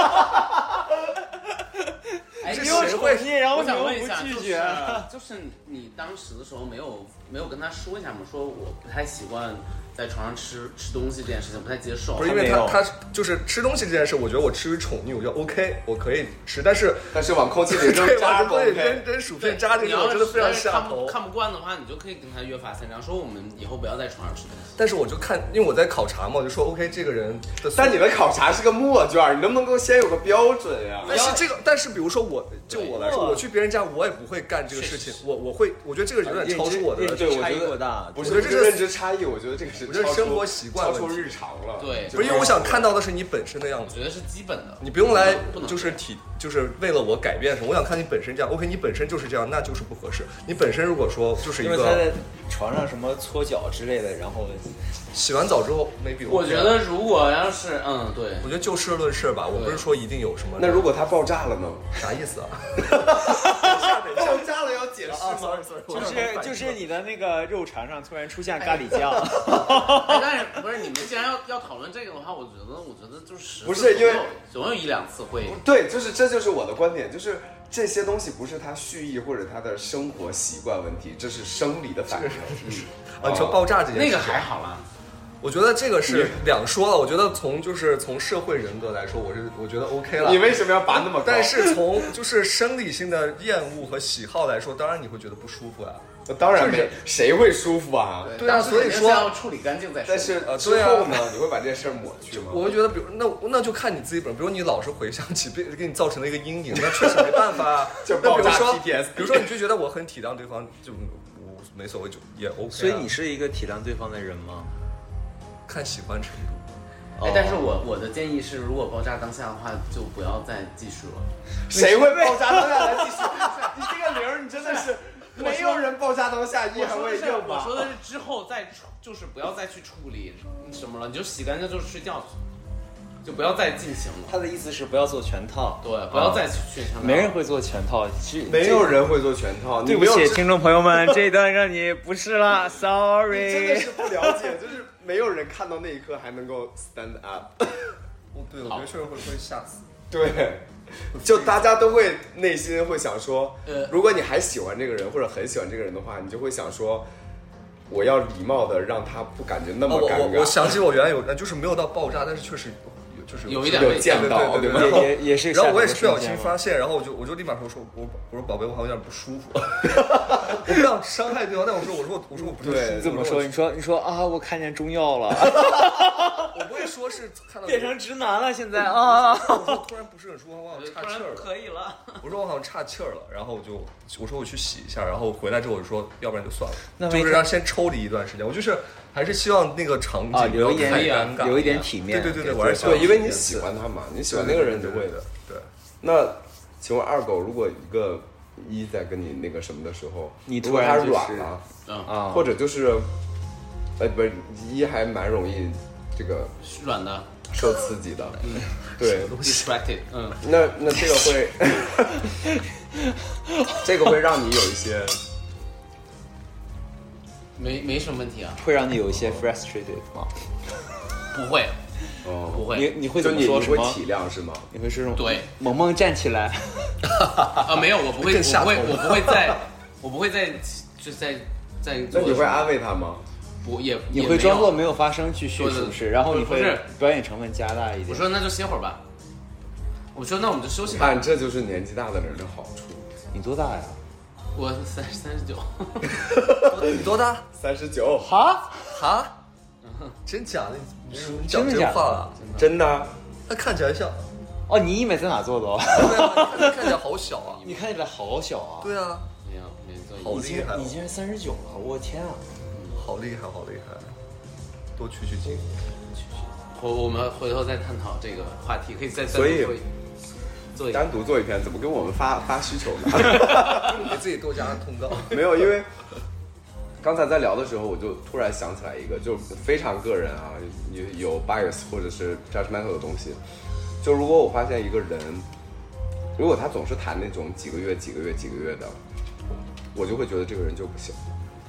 这谁会？然后我想问一下， 拒绝， 就是你当时的时候没有跟他说一下吗？说我不太习惯在床上吃东西这件事情，不太接受。 不是因为他就是吃东西这件事，我觉得我出于宠溺，我觉得 OK， 我可以吃，但是往空气里扔渣， 扔薯片渣这个，我真的非常下头。 看不惯的话，你就可以跟他约法三章，说我们以后不要在床上吃东西。 但是我就看，因为我在考察嘛，我就说 OK， 这个人的。 但你的考察是个默卷，你能不能够先有个标准呀？ 但是比如说我来说，我去别人家，我也不会干这个事情。我觉得这个有点超出我的差异过大。 不是认知差异，我觉得这个是。 我觉得生活习惯超出日常了， 对， 不是因为我想看到的是你本身的样子， 我觉得是基本的， 你不用来就是为了我改变什么，我想看你本身这样 ，OK， 你本身就是这样，那就是不合适。你本身如果说就是一个， 因为他在床上什么搓脚之类的，然后洗完澡之后maybe， 我觉得如果要是对， 我觉得就事论事吧，我不是说一定有什么。 那如果它爆炸了呢？ 啥意思啊？ 爆炸了要解释吗？ 就是你的那个肉肠上突然出现咖喱酱。 但是不是你们既然要讨论这个的话，我觉得就是不是因为总有1-2次会对，这就是我的观点，就是这些东西不是他蓄意或者他的生活习惯问题，这是生理的反应。 你说爆炸这件事， 那个还好啦。 我觉得这个是两说了。我觉得从社会人格来说，我觉得 OK 了。 你为什么要拔那么高？ 但是从就是生理性的厌恶和喜好来说，当然你会觉得不舒服呀。 当然没，谁会舒服啊？ 对啊，所以说要处理干净再说。 但是之后呢，你会把这件事抹去吗？ 我会觉得，比如那就看你自己本，比如你老是回想起给你造成了一个阴影，那确实没办法啊。 就爆炸 PTSD。比如说你就觉得我很体谅对方，就没所谓，就也 OK。 所以你是一个体谅对方的人吗？ 看喜欢程度。 但是我的建议是，如果爆炸当下的话，就不要再继续了。 谁会爆炸当下来继续？你这个零，你真的是没有人爆炸当下一还未正吧？ 我说的是之后再就是不要再去处理什么了，你就洗干净就是睡觉，就不要再进行了。 他的意思是不要做全套， 对，不要再去全套。 没人会做全套， 没有人会做全套。 对不起，听众朋友们，这一段让你不适了，sorry。 真的是不了解，就是没有人看到那一刻还能够 stand up。 对，我觉得确实会吓死。 对，就大家都会内心会想说，如果你还喜欢这个人或者很喜欢这个人的话，你就会想说，我要礼貌的让他不感觉那么尴尬。 我想起我原来就是没有到爆炸，但是确实就是有一点被见到， 对， 也是。 然后我也是不小心发现，然后我就立马说我说宝贝，我好像有点不舒服，我不想伤害对方，但我说我不是对， 怎么说？你说啊，我看见中药了， 我不会说是看到变成直男了，现在啊， 我说突然不是很舒服，我好像岔气儿了， 可以了， 我说我好像岔气儿了，然后我说我去洗一下，然后回来之后我就说要不然就算了， 那就是让先抽离一段时间，我就是还是希望那个场景不要太尴尬， 有一点体面， 对，我还是希望对，因为你喜欢他嘛，你喜欢那个人就会的。 对， 那请问二狗，如果一个一在跟你那个什么的时候， 你如果他软了，或者就是不是一还蛮容易这个软的受刺激的，对 ，distracted， 那这个会这个会让你有一些没什么问题啊， 会让你有一些 frustrated 吗？ 不会。不会， 你会怎么说？ 你会体谅是吗？ 你会是对， 萌萌站起来没有，我不会再就在。 那你会安慰他吗？ 不也， 你会装作没有发生去叙述是，然后你会表演成分加大一点。 我说那就歇会儿吧。我说那我们就休息吧。 看，这就是年纪大的人的好处。 你多大呀？ 我39。 你多大 ？39。 哈？ 真假的？你讲真话了？ 真的？ 他看起来像…… 哦，你医美在哪做的？ 看起来好小啊！ 你看起来好小啊！ 对啊， 没做。 好厉害！ 你竟然39了！我天啊！ 好厉害！多取经。 我们回头再探讨这个话题，可以再做单独做一篇，怎么跟我们发需求呢？ 给自己多加通告。 没有，因为刚才在聊的时候，我就突然想起来一个，就非常个人啊，有 bias 或者是 judgmental 的东西。就如果我发现一个人，如果他总是谈那种几个月的，我就会觉得这个人就不行。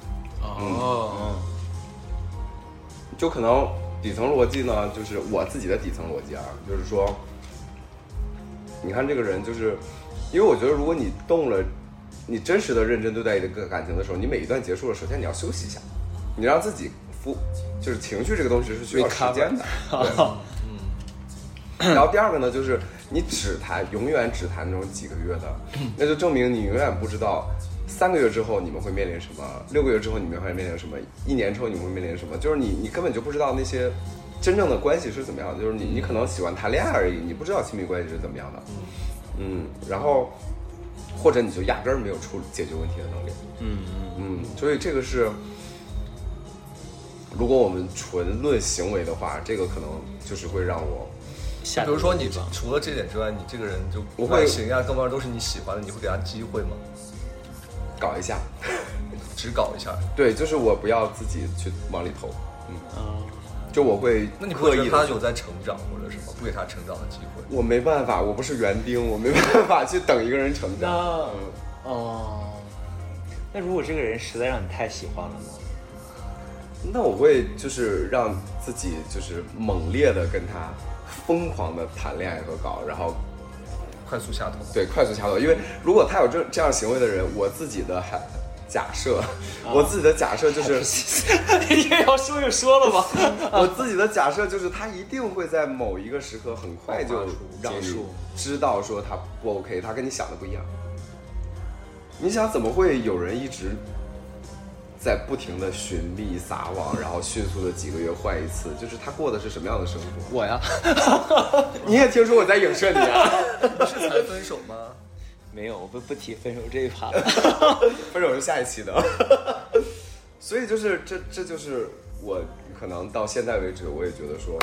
就可能底层逻辑呢，就是我自己的底层逻辑啊，就是说，你看这个人，就是因为我觉得，如果你动了，你真实的认真对待一个感情的时候，你每一段结束了，首先你要休息一下，你让自己就是情绪这个东西是需要时间的。然后第二个呢，就是你永远只谈那种几个月的，那就证明你永远不知道3个月之后你们会面临什么，6个月之后你们会面临什么，1年之后你们会面临什么，就是你根本就不知道那些真正的关系是怎么样的，就是你可能喜欢谈恋爱而已，你不知道亲密关系是怎么样的。然后或者你就压根儿没有解决问题的能力。所以这个是，如果我们纯论行为的话，这个可能就是会让我。 比如说，你除了这点之外，你这个人就外形呀各方面都是你喜欢的，你会给他机会吗？ 搞一下， 只搞一下。 对，就是我不要自己去往里投。就我会。 那你不会觉得他有在成长或者什么，不给他成长的机会？ 我没办法，我不是园丁，我没办法去等一个人成长。 那如果这个人实在让你太喜欢了呢？ 那我会就是让自己就是猛烈的跟他疯狂的谈恋爱和搞，然后快速下头。 对，快速掐头。因为如果他有这样行为的人，我自己的假设，我自己的假设就是， 越要说就说了吧。 我自己的假设就是他一定会在某一个时刻很快就让你知道说他不 OK， 他跟你想的不一样。你想怎么会有人一直在不停的寻觅撒网，然后迅速的几个月换一次？就是他过的是什么样的生活？ 我呀， 你也听说我在影射你啊？ 不是才分手吗？ 没有，我不提分手这一趴。 分手是下一期的。所以就是这就是我可能到现在为止，我也觉得说，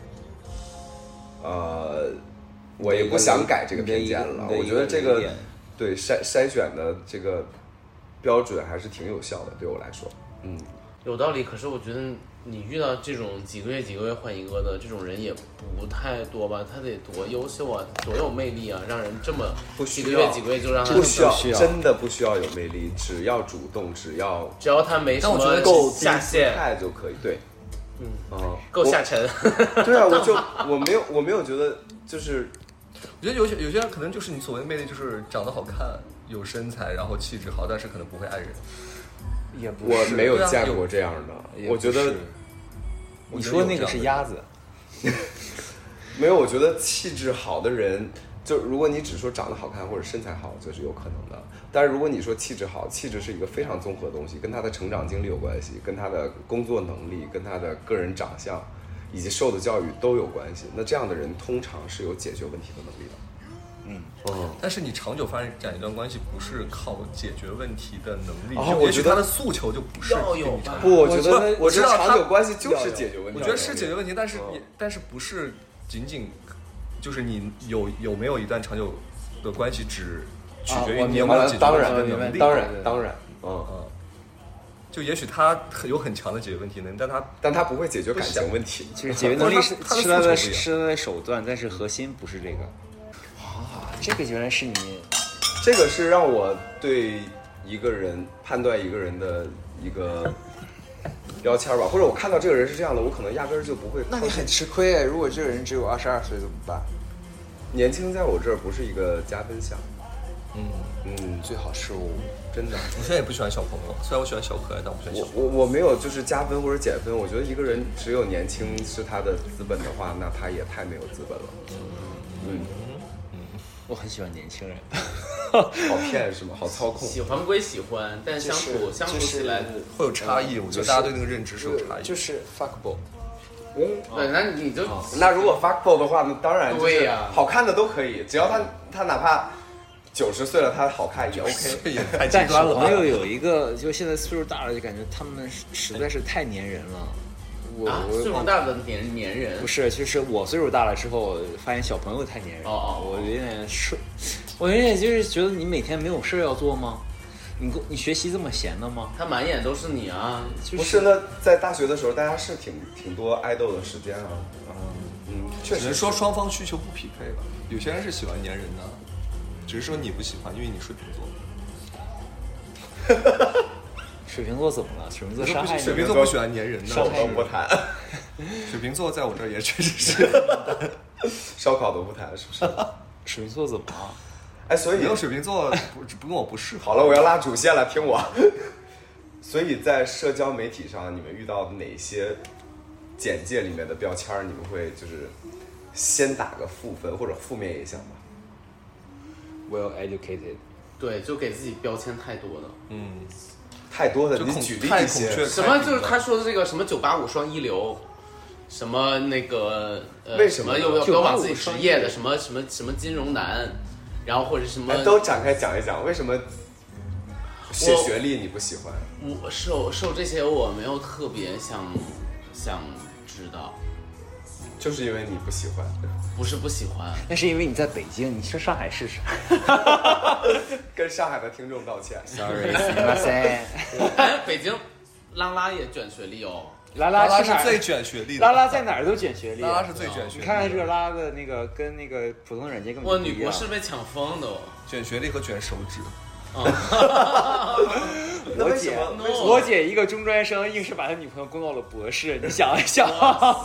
我也不想改这个偏见了。我觉得这个对筛选的这个标准还是挺有效的，对我来说。 有道理。可是我觉得你遇到这种几个月换一个的这种人也不太多吧？他得多优秀啊，多有魅力啊，让人这么几个月就让他不需要，真的不需要有魅力，只要主动，只要他没什么够下线就可以。对， 够下沉。 对啊，我没有觉得就是， 我觉得有些人可能就是你所谓的魅力，就是长得好看，有身材，然后气质好，但是可能不会爱人。 也不是， 我没有见过这样的。我觉得你说那个是鸭子。 没有，我觉得气质好的人，就如果你只说长得好看或者身材好，就是有可能的。但是如果你说气质好，气质是一个非常综合的东西，跟他的成长经历有关系，跟他的工作能力，跟他的个人长相，以及受的教育都有关系。那这样的人通常是有解决问题的能力的。 但是你长久发展一段关系，不是靠解决问题的能力。 我觉得他的诉求就不是要有吧？ 不，我觉得长久关系就是解决问题。 我觉得是解决问题，但是不是仅仅就是你有没有一段长久的关系，只取决于你有没有解决问题的能力。 当然， 就也许他有很强的解决问题能力， 但他不会解决感情问题。 其实解决能力是他的手段，但是核心不是这个。这个原来是你， 这个是让我对一个人判断一个人的一个标签吧，或者我看到这个人是这样的，我可能压根儿就不会。 那你很吃亏哎！如果这个人只有22岁怎么办？ 年轻在我这儿不是一个加分项。 最好是我， 真的。 我现在也不喜欢小朋友，虽然我喜欢小可爱，但我不喜欢小朋友。 我没有就是加分或者减分。我觉得一个人只有年轻是他的资本的话，那他也太没有资本了。 我很喜欢年轻人。 好骗是吗？好操控。 喜欢归喜欢，但相处起来会有差异。我觉得大家对那个认知是有差异。 就是 fuckable。 对，那你就那如果 fuckable 的话，那当然对呀， 好看的都可以，只要他哪怕90岁了，他好看也 OK。 也太极端了。 但小朋友有一个，就现在岁数大了，就感觉他们实在是太粘人了。 岁数大的粘人不是，就是我岁数大了之后，发现小朋友太粘人。我有点我有点就是觉得你每天没有事要做吗？你学习这么闲的吗？ 他满眼都是你啊！ 不是，那在大学的时候，大家是挺多爱豆的时间啊。 确实说双方需求不匹配吧。有些人是喜欢粘人的，只是说你不喜欢，因为你水瓶座。 水瓶座怎么了？水瓶座伤害你。 水瓶座不喜欢粘人的， 烧烤不谈。 水瓶座在我这儿也确实是烧烤都不谈，是不是？ 水瓶座怎么了？ 哎，所以没有水瓶座不跟我不适合。 好了，我要拉主线了，听我。所以在社交媒体上，你们遇到哪些简介里面的标签，你们会就是先打个负分或者负面一项吧 ？Well educated。 对，就给自己标签太多了。 太多的，你举例一些。 什么就是他说的这个什么985双一流，什么那个为什么又要标榜自己职业的什么金融男，然后或者什么都展开讲一讲，为什么写学历你不喜欢？ 我受这些我没有特别想知道， 就是因为你不喜欢， 不是不喜欢， 那是因为你在北京，你去上海试试。 跟上海的听众道歉 ，sorry， すみません。 北京拉拉也卷学历哦。 拉拉是最卷学历的， 拉拉在哪儿都卷学历， 拉拉是最卷学历。 你看看这个拉的那个跟那个普通软件根本不一样。 我女博士被抢疯的， 卷学历和卷手指。 我姐一个中专生，硬是把他女朋友供到了博士，你想一想。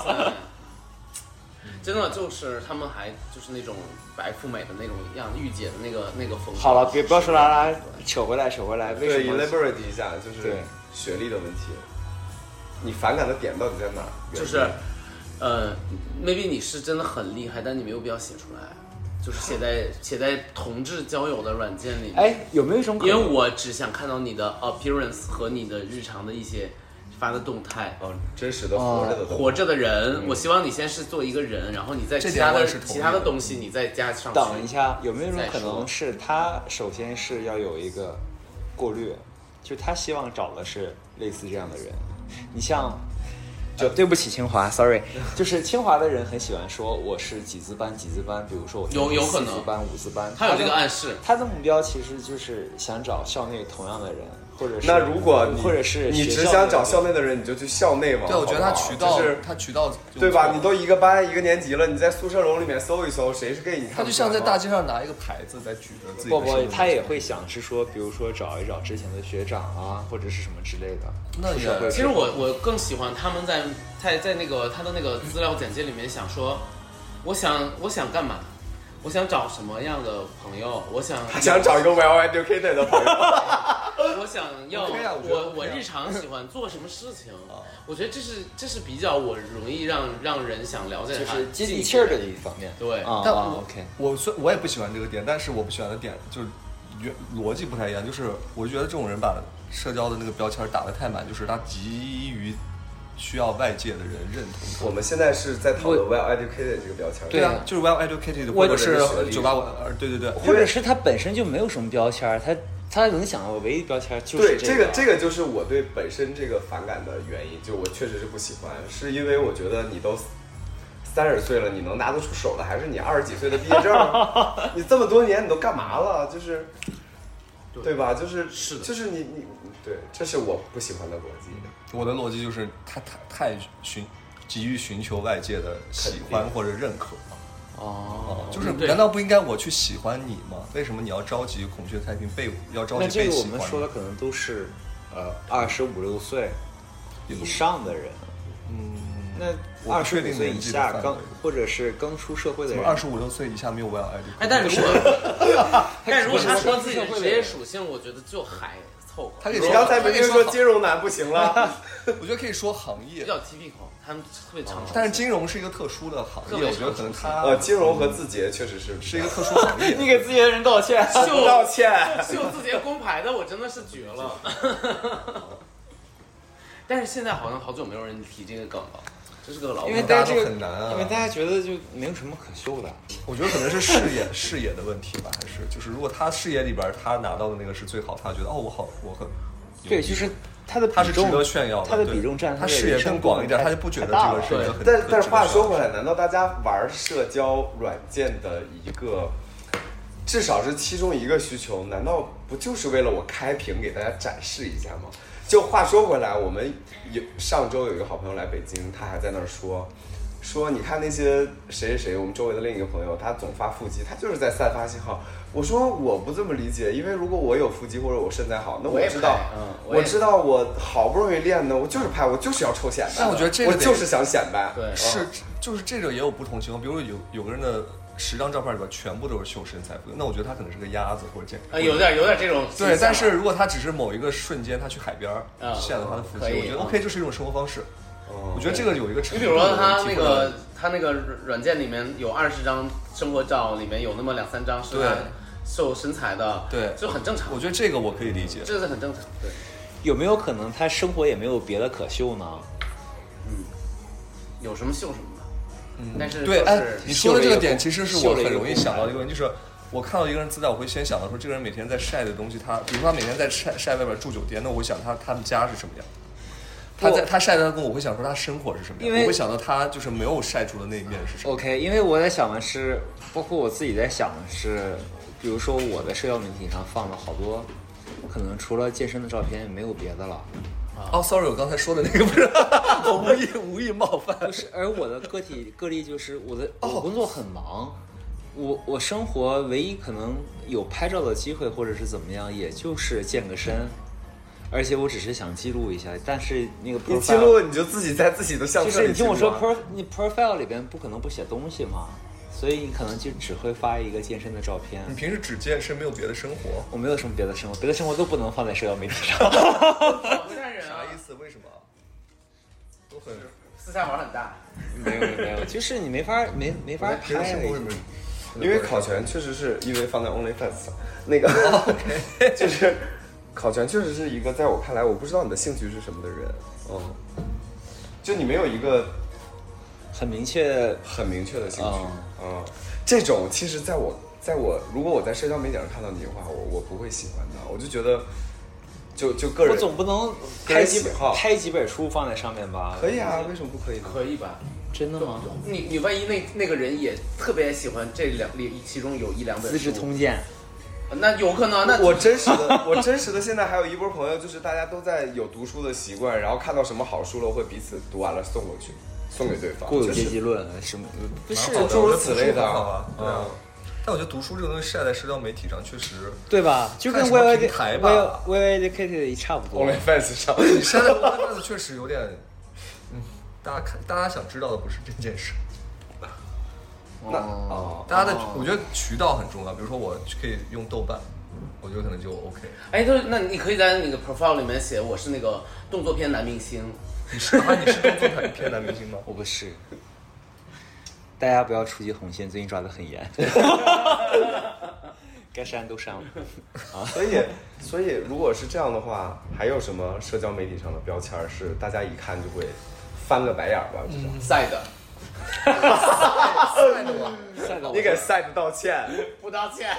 真的就是他们还就是那种白富美的那种样，御姐的那个风格。 好了，不要说啦，扯回来。为什么 elaborate 一下，就是学历的问题。你反感的点到底在哪？ 就是，maybe 你是真的很厉害，但你没有必要写出来，就是写在同志交友的软件里面。 哎，有没有一种可能？ 因为我只想看到你的 appearance 和你的日常的一些发的动态， 真实的活着的人。我希望你先是做一个人，然后你在其他的东西你再加上去。 等一下，有没有一种可能是他首先是要有一个过滤，就是他希望找的是类似这样的人。你像，对不起清华 ，sorry， 就是清华的人很喜欢说我是几字班，比如说我有可能 4字班、5字班， 他有这个暗示。 他的目标其实就是想找校内同样的人。或者是那如果或者是你只想找校内的人，你就去校内嘛。 对，我觉得他渠道对吧？你都一个班一个年级了，你在宿舍楼里面搜一搜，谁是 gay， 你看他就像在大街上拿一个牌子在举着自己的。 不，他也会想是说，比如说找一找之前的学长啊，或者是什么之类的。 那也其实我更喜欢他们在那个他的那个资料简介里面想说，我想干嘛？我想找什么样的朋友？他想找一个 well educated 的朋友。 我想要我日常喜欢做什么事情？我觉得这是比较我容易让人想了解他， 就是接地气儿的一方面。 对， 但 OK， 我也不喜欢这个点，但是我不喜欢的点就是逻辑不太一样，就是我就觉得这种人把社交的那个标签打得太满，就是他急于需要外界的人认同。 我们现在是在讨论 well educated 这个标签。 对啊，就是 well educated， 或者是985，对， 或者是他本身就没有什么标签，他能想到的唯一标签就是这个就是我对本身这个反感的原因，就我确实是不喜欢，是因为我觉得你都30岁了，你能拿得出手的还是你20几岁的毕业证，你这么多年你都干嘛了？就是对吧？就是的，就是你对，这是我不喜欢的逻辑。 我的逻辑就是他太急于寻求外界的喜欢或者认可。就是难道不应该我去喜欢你吗？为什么你要着急孔雀开屏要着急被喜欢？ 那这个我们说的可能都是25、26岁以上的人。那25岁以下或者是刚出社会的人 ，25、6岁以下没有 well educated。 但如果他说自己的职业属性，我觉得就还凑合。 你刚才明明说金融男不行了， 我觉得可以说行业比较 typical，他们特别常说。 但是金融是一个特殊的行业，我觉得可能他金融和字节确实是一个特殊行业。 你给字节的人道歉， 道歉， 秀字节公牌的，我真的是绝了。但是现在好像好久没有人提这个梗了。这是个老， 因为大家很难啊， 因为大家觉得就没有什么可秀的。 我觉得可能是视野的问题吧，还是就是如果他视野里边他拿到的那个是最好，他觉得我很对，就是他是值得炫耀的， 他的比重占他视野更广一点，他就不觉得这个是一个很。 但是话说回来，难道大家玩社交软件的一个至少是其中一个需求，难道不就是为了我开屏给大家展示一下吗？就话说回来，我们上周有一个好朋友来北京，他还在那儿说，你看那些谁，我们周围的另一个朋友，他总发腹肌，他就是在散发信号。我说我不这么理解，因为如果我有腹肌或者我身材好，那我知道我好不容易练的，我就是拍，我就是要抽显摆。 但我觉得这个我就是想显摆。 对， 就是这个也有不同情况，比如有个人的10张照片里边全部都是秀身材，那我觉得他可能是个鸭子或者有点这种。 对，但是如果他只是某一个瞬间，他去海边现了他的腹肌，我觉得 OK， 就是一种生活方式。我觉得这个有一个程度。 你比如说他那个软件里面有20张生活照，里面有那么2-3张是他瘦身材的， 对， 就很正常。 我觉得这个我可以理解， 这个是很正常。对， 有没有可能他生活也没有别的可秀呢？ 有什么秀什么的。但是对，你说的这个点其实是我很容易想到的一个问题，就是我看到一个人资料，我会先想到说这个人每天在晒的东西，比如说他每天在晒外边住酒店，那我会想他们家是什么样。他晒的跟我会想说他生活是什么样，我会想到他就是没有晒出的那一面是什么。 OK， 因为我在想的是，包括我自己在想的是，比如说我的社交媒体上放了好多，可能除了健身的照片没有别的了。 sorry， 我刚才说的那个不是，我无意冒犯。 不是，而我的个例就是我工作很忙，我生活唯一可能有拍照的机会或者是怎么样，也就是健个身。 而且我只是想记录一下，但是那个 profile, 你记录你就自己在自己的相册里、 就是你听我说你 profile 里边不可能不写东西嘛，所以你可能就只会发一个健身的照片。 你平时只健身，没有别的生活？ 我没有什么别的生活，别的生活都不能放在社交媒体上。 好吓人啊！ 啥意思？为什么？都很私下玩很大。 没有，就是你没法别的生活什么？ 因为考全确实是因为放在 OnlyFans 上，那个就是考全确实是一个在我看来我不知道你的兴趣是什么的人，就你没有一个很明确的兴趣，这种其实在我如果我在社交媒体上看到你的话，我不会喜欢的，我就觉得就个人， 我总不能拍几本书放在上面吧？ 可以啊，为什么不可以呢？ 可以吧？ 真的吗？ 你万一那个人也特别喜欢这其中有1-2本书， 资治通鉴， 那有可能。那我真实的现在还有一波朋友，就是大家都在有读书的习惯，然后看到什么好书了，会彼此读完了送过去，送给对方。 固有阶级论什么？不是诸如此类的啊。但我觉得读书这个东西晒在社交媒体上确实， 对吧？就跟 Well Educated 差不多。 OnlyFans 上， 你晒在 OnlyFans 确实有点，大家想知道的不是这件事。大家的，我觉得渠道很重要。比如说，我可以用豆瓣，我觉得可能就 OK。 哎，那你可以在那个 profile 里面写我是那个动作片男明星。 你是动作片男明星吗？ 我不是。大家不要触及红线，最近抓得很严。该删都删了啊！ 所以如果是这样的话，还有什么社交媒体上的标签是大家一看就会翻个白眼吧？这种晒的。 你给 Side 道歉？ 不道歉。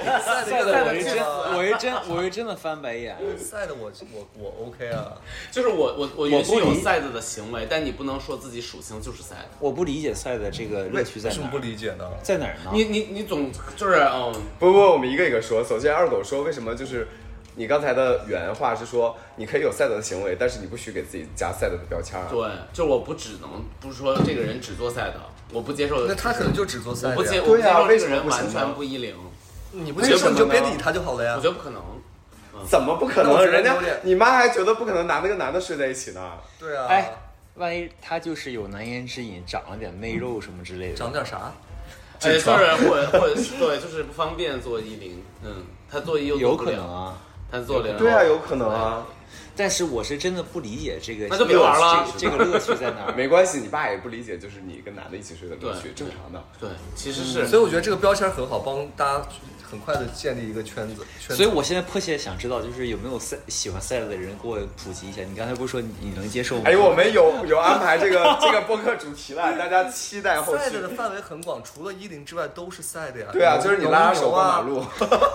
我是真的翻白眼。 Side 我 OK 啊， 就是我允许有 Side 的行为，但你不能说自己属性就是 Side。 我不理解 Side 的这个乐趣在哪？ 为什么不理解呢？ 在哪儿呢？ 你总就是不，我们一个一个说。首先，二狗说为什么就是你刚才的原话是说你可以有 Side 的行为，但是你不许给自己加 Side 的标签。 对，就我不是说这个人只做 Side。我不接受， 那他可能就只做 side。 我不接受这个人完全不10。 你不接受你就别理他就好了呀。 我觉得不可能。 怎么不可能？人家你妈还觉得不可能拿那个男的睡在一起呢。 对啊。 哎，万一他就是有难言之隐，长了点内肉什么之类的。 长点啥？ 就是对，就是不方便做10。他做1又做不了。 有可能啊。 他做0。 对啊，有可能啊。 但是我是真的不理解这个， 那就别玩了。 这个乐趣在哪儿？ 没关系，你爸也不理解，就是你跟男的一起睡的乐趣，正常的。 对，其实是。 所以我觉得这个标签很好，帮大家很快的建立一个圈子。 所以我现在迫切想知道，就是有没有喜欢赛的人给我普及一下。你刚才不是说你能接受吗？ 哎，我们有安排这个播客主题了，大家期待后续。 赛的范围很广，除了10之外都是赛的呀。 对啊，就是你拉手过马路。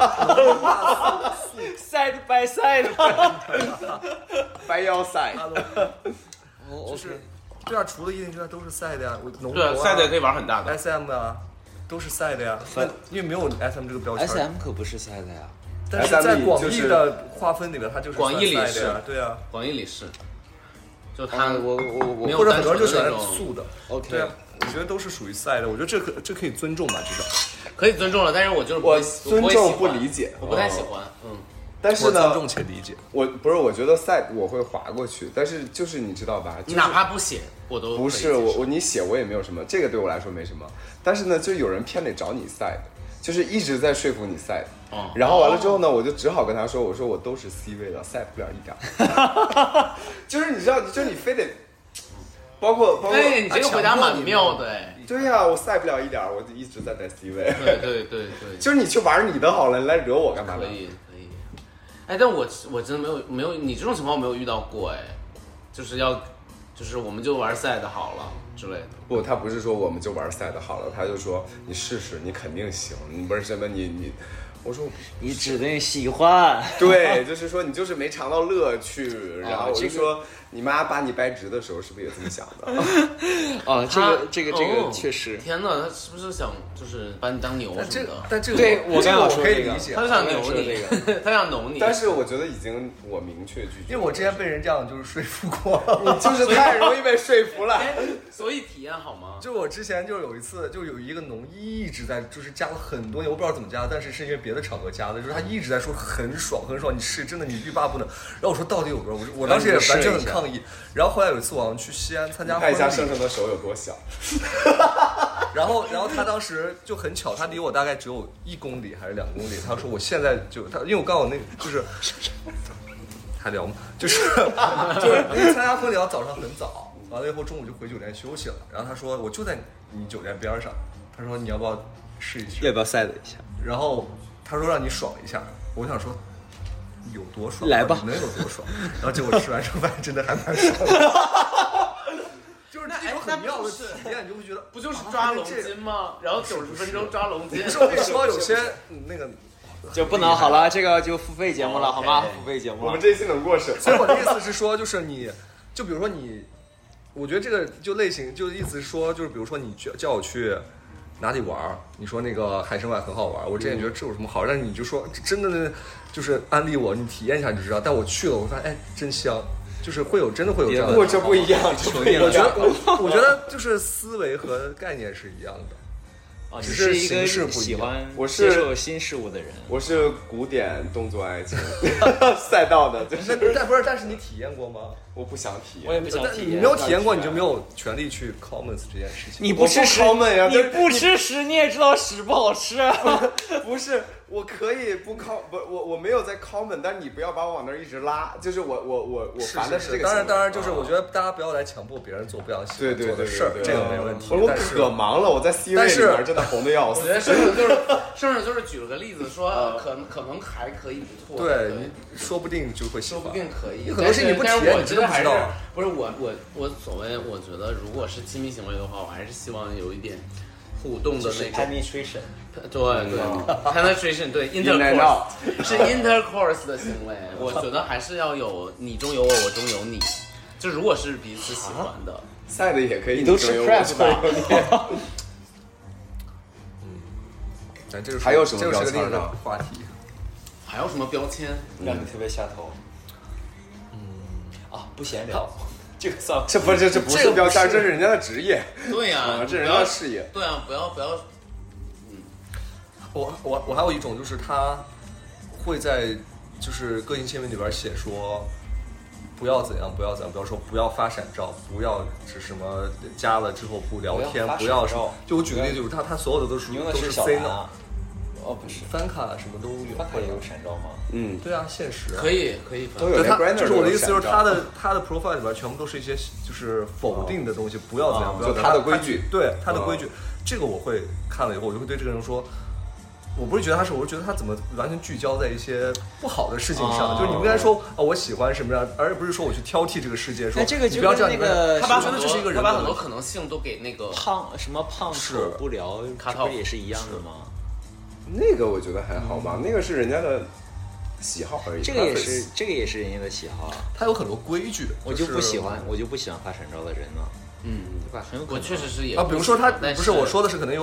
Side by side。 白腰赛， 就是对啊，除了10之外都是赛的呀。 对啊，赛的也可以玩很大的 SM 啊，都是赛的呀。因为没有 SM 这个标签 ，SM 可不是赛的呀。 但是在广义的划分里面，它就是广义里是， 对啊， 广义里是。就他我或者很多人就喜欢素的 ，OK， 对啊，我觉得都是属于赛的。我觉得这可以尊重吧，至少可以尊重了。但是我就是我尊重不理解， 我不太喜欢， 但是呢， 尊重且理解。 我觉得赛我会划过去，但是就是你知道吧， 你哪怕不写我都不是你写我也没有什么，这个对我来说没什么。但是呢，就有人偏得找你赛的，就是一直在说服你赛的。然后完了之后呢，我就只好跟他说，我说我都是 C 位的，赛不了一点。就是你知道，就你非得，包括哎，你这个回答蛮妙的哎。 对呀，我赛不了一点，我就一直在C 位。 对， 就是你去玩你的好了，你来惹我干嘛呢？ 可以。哎，但我真的没有你这种情况没有遇到过哎，就是我们就玩赛的好了之类的。 不，他不是说我们就玩赛的好了，他就说你试试，你肯定行。你不是什么你，我说你只能喜欢。 对，就是说你就是没尝到乐趣。然后我就说你妈把你掰直的时候是不是也这么想的？ 这个确实。 天哪，他是不是想就是把你当牛什么的？ 但这个对我刚刚可以理解， 他就想扭你，他想弄你。 但是我觉得已经我明确拒绝， 因为我之前被人这样就是说服过， 你就是太容易被说服了。 所以体验好吗？ 就我之前就有一次，就有一个农一直在就是加了很多年，我不知道怎么加，但是因为别的的场合加的，就是他一直在说很爽很爽，你是真的你欲罢不能。然后我说到底有多少？我当时也完全很抗议。然后后来有一次我好像去西安参加婚礼， 看一下盛盛的手有多小。 然后他当时就很巧，他离我大概只有1公里还是2公里。他说我现在就因为我刚好那就是还聊吗？就是因为参加婚礼要早上很早，完了以后中午就回酒店休息了。然后他说我就在你酒店边上，他说你要不要试一试？ 要不要赛的一下？ 然后他说让你爽一下，我想说有多爽， 来吧， 能有多爽？然后结果吃完之后发现真的还蛮爽的。就是那种很妙的体验，你就会觉得不就是抓龙筋吗？然后90分钟抓龙筋。 不是我跟你说，有些那个就不能好了，这个就付费节目了，好吗？付费节目了。 我们这一期能过审。 所以我的意思是说，就是你，就比如说你，我觉得这个就类型，就意思是说，就是比如说你叫我去哪里玩，你说那个海参崴很好玩，我之前觉得这有什么好，但是你就说真的就是安利我，你体验一下你就知道。但我去了，我发现哎，真香。就是会有真的会有这样的， 不过这不一样， 我觉得就是思维和概念是一样的， 只是一个喜欢接受新事物的人。 我是古典动作爱情赛道的，就是但是你体验过吗？ 我不想体验， 我也不想体验。 你没有体验过，你就没有权利去 comments 这件事情。 你不吃屎呀？ 你不吃屎，你也知道屎不好吃。 不是，我可以不我没有在 comment， 但是你不要把我往那儿一直拉。就是我烦的是这个。 当然，就是我觉得大家不要来强迫别人做不想喜欢做的事儿，这个没问题。 我可忙了，我在 C 位里面真的红的要死。 我觉得盛盛就是举了个例子，说可能还可以不错。 对，你说不定就会喜欢， 说不定可以。 很多事情你不体验，你真的不知道。 不是我所谓，我觉得如果是亲密行为的话，我还是希望有一点互动的那种 penetration。 对 penetration 对 intercourse 是 intercourse 的行为，我觉得还是要有你中有我，我中有你。就如果是彼此喜欢的， 赛的也可以， 你都吃 crab 吧？ 咱这个还有什么标签的话题？ 还有什么标签让你特别下头？不闲聊，这个算这不是标签，这是人家的职业。 对呀， 这是人家的事业。 对啊，不要。 我还有一种就是他会在就是个性签名里边写说不要怎样，不要说不要发闪照，不要是什么加了之后不聊天，不要什么。就我举个例子，就是他所有的都是 say no。 不是翻卡什么都有， 翻卡也有闪照吗？ 对啊，现实可以都有。 他就是我的意思，就是他的 profile 里边全部都是一些就是否定的东西，不要怎样，不要就他的规矩， 对他的规矩，这个我会看了以后，我就会对这个人说，我不是觉得他是，我是觉得他怎么完全聚焦在一些不好的事情上，就是你不应该说我喜欢什么样，而不是说我去挑剔这个世界，说这个就不要这样， 那个他把很多可能性都给那个胖丑不聊，这不也是一样的吗？ 那个我觉得还好吧，那个是人家的喜好而已。 这个也是人家的喜好。 他有很多规矩， 我就不喜欢发闪照的人呢。对吧？很有可能。 我确实是也比如说他不是我说的是可能有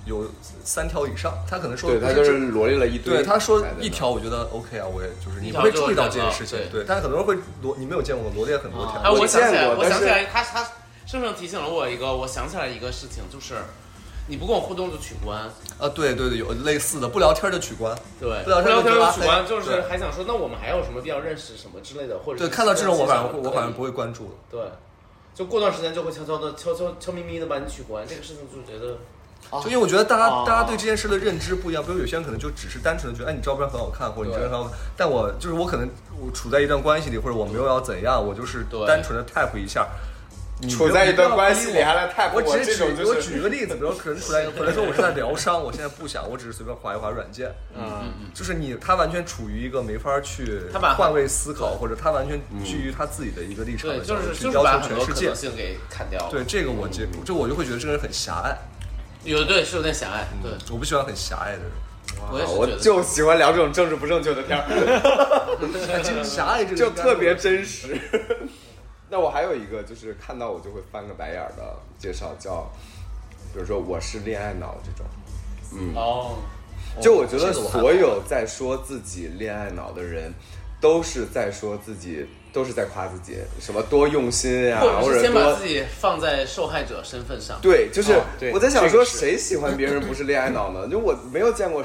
3条以上，他可能说对他就是罗列了一堆。 对他说1条，我觉得 OK 啊，我也就是你不会注意到这件事情，对，但可能会你没有见过罗列很多条。 我想起来，他盛盛提醒了我一个，我想起来一个事情，就是你不跟我互动就取关。 对，有类似的，不聊天就取关。 对， 不聊天就取关，就是还想说，那我们还有什么必要认识什么之类的，或者对，看到这种我反正不会关注的。 对，就过段时间就会悄咪咪的把你取关，这个事情就觉得。 就因为我觉得大家对这件事的认知不一样，比如有些人可能就只是单纯的觉得，哎，你照片很好看，或者你照片很好看，但我可能处在一段关系里，或者我没有要怎样，我就是单纯的 tap 一下。 处在一段关系里还来 tap 我举个例子，比如可能处在，可能说我是在疗伤，我现在不想，我只是随便划一划软件，就是他完全处于一个没法去换位思考，或者他完全基于他自己的一个立场， 就是要求全世界， 给砍掉了。 对这个我接不，我就会觉得这个人很狭隘， 是有点狭隘，对， 我不喜欢很狭隘的人。 我就喜欢聊这种政治不正确的天儿， 狭隘这个就特别真实。那我还有一个就是看到我就会翻个白眼的介绍，叫比如说我是恋爱脑这种。就我觉得所有在说自己恋爱脑的人都是在说自己，都是在夸自己什么多用心呀， 或者先把自己放在受害者身份上。 对，就是我在想说谁喜欢别人不是恋爱脑呢？就我没有见过谁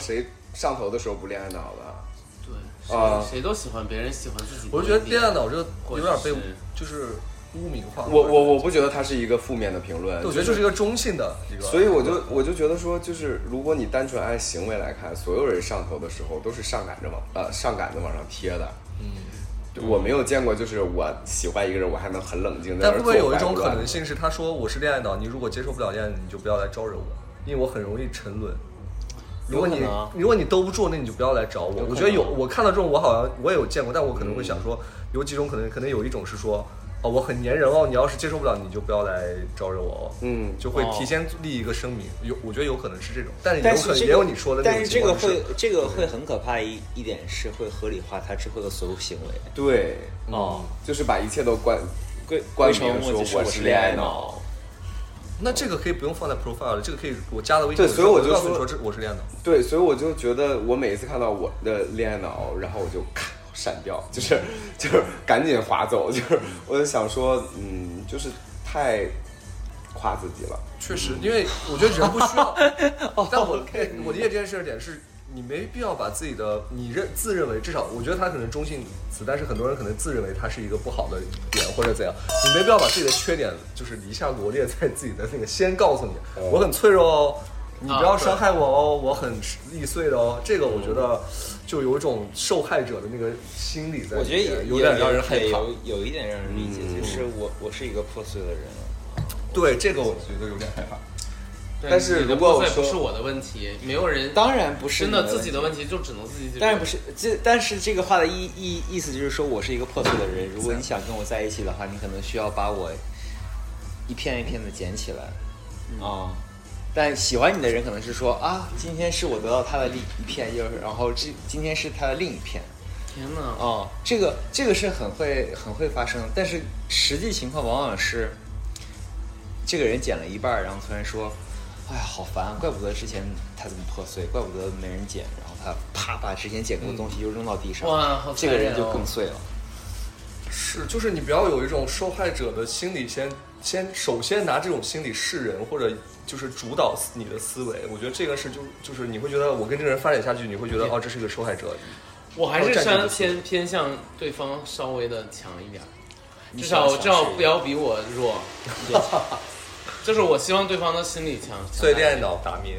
上头的时候不恋爱脑的。 对，谁都喜欢别人喜欢自己。 我就觉得恋爱脑这个有点被就是污名化。 我不觉得它是一个负面的评论， 我觉得就是一个中性的一个。 所以我就觉得说，就是如果你单纯按行为来看，所有人上头的时候都是上赶着往上贴的。我没有见过，就是我喜欢一个人，我还能很冷静。 但会不会有一种可能性是，他说我是恋爱脑，你如果接受不了恋爱，你就不要来招惹我，因为我很容易沉沦。如果你兜不住，那你就不要来找我。我觉得我看到这种，我也有见过，但我可能会想说，有几种可能有一种是说，哦，我很粘人哦，你要是接受不了，你就不要来招惹我哦。就会提前立一个声明。我觉得有可能是这种，但是有可能也有你说的那种情况。 但是这个会很可怕一点是会合理化他之后的所有行为。 对，就是把一切都冠名说我是恋爱脑。 那这个可以不用放在 profile 了，这个可以我加了微信。 对，所以我就说我是恋爱脑。 对，所以我就觉得我每一次看到我的恋爱脑，然后我就闪掉，就是赶紧划走，就是我就想说，就是太夸自己了。 确实，因为我觉得人不需要。但我理解这件事的点是，你没必要把自己的自认为，至少我觉得它可能中性词，但是很多人可能自认为它是一个不好的点或者怎样，你没必要把自己的缺点就是一下罗列在自己的那个，先告诉你我很脆弱哦，你不要伤害我哦，我很易碎的哦，这个我觉得就有一种受害者的那个心理在里面，我觉得有点让人害怕， 有一点让人理解，就是我是一个破碎的人了。 对，这个我觉得有点害怕。 但是如果我说不是我的问题，没有人当然不是真的自己的问题，就只能自己解决。 当然不是，但是这个话的意思就是说我是一个破碎的人。如果你想跟我在一起的话，你可能需要把我一片一片的捡起来但喜欢你的人可能是说啊，今天是我得到他的一片，然后今天是他的另一片。 天哪！ 这个是很会发生，但是实际情况往往是这个人捡了一半，然后突然说。哎呀，好烦！怪不得之前他这么破碎，怪不得没人捡，然后他啪把之前捡过的东西又扔到地上， 哇，好这个人就更碎了。 是，就是你不要有一种受害者的心理，首先拿这种心理示人，或者就是主导你的思维。我觉得这个是就是你会觉得我跟这个人发展下去，你会觉得这是个受害者。 我还是偏向对方稍微的强一点，至少不要比我弱。就是我希望对方的心理强， 所以恋爱脑打灭。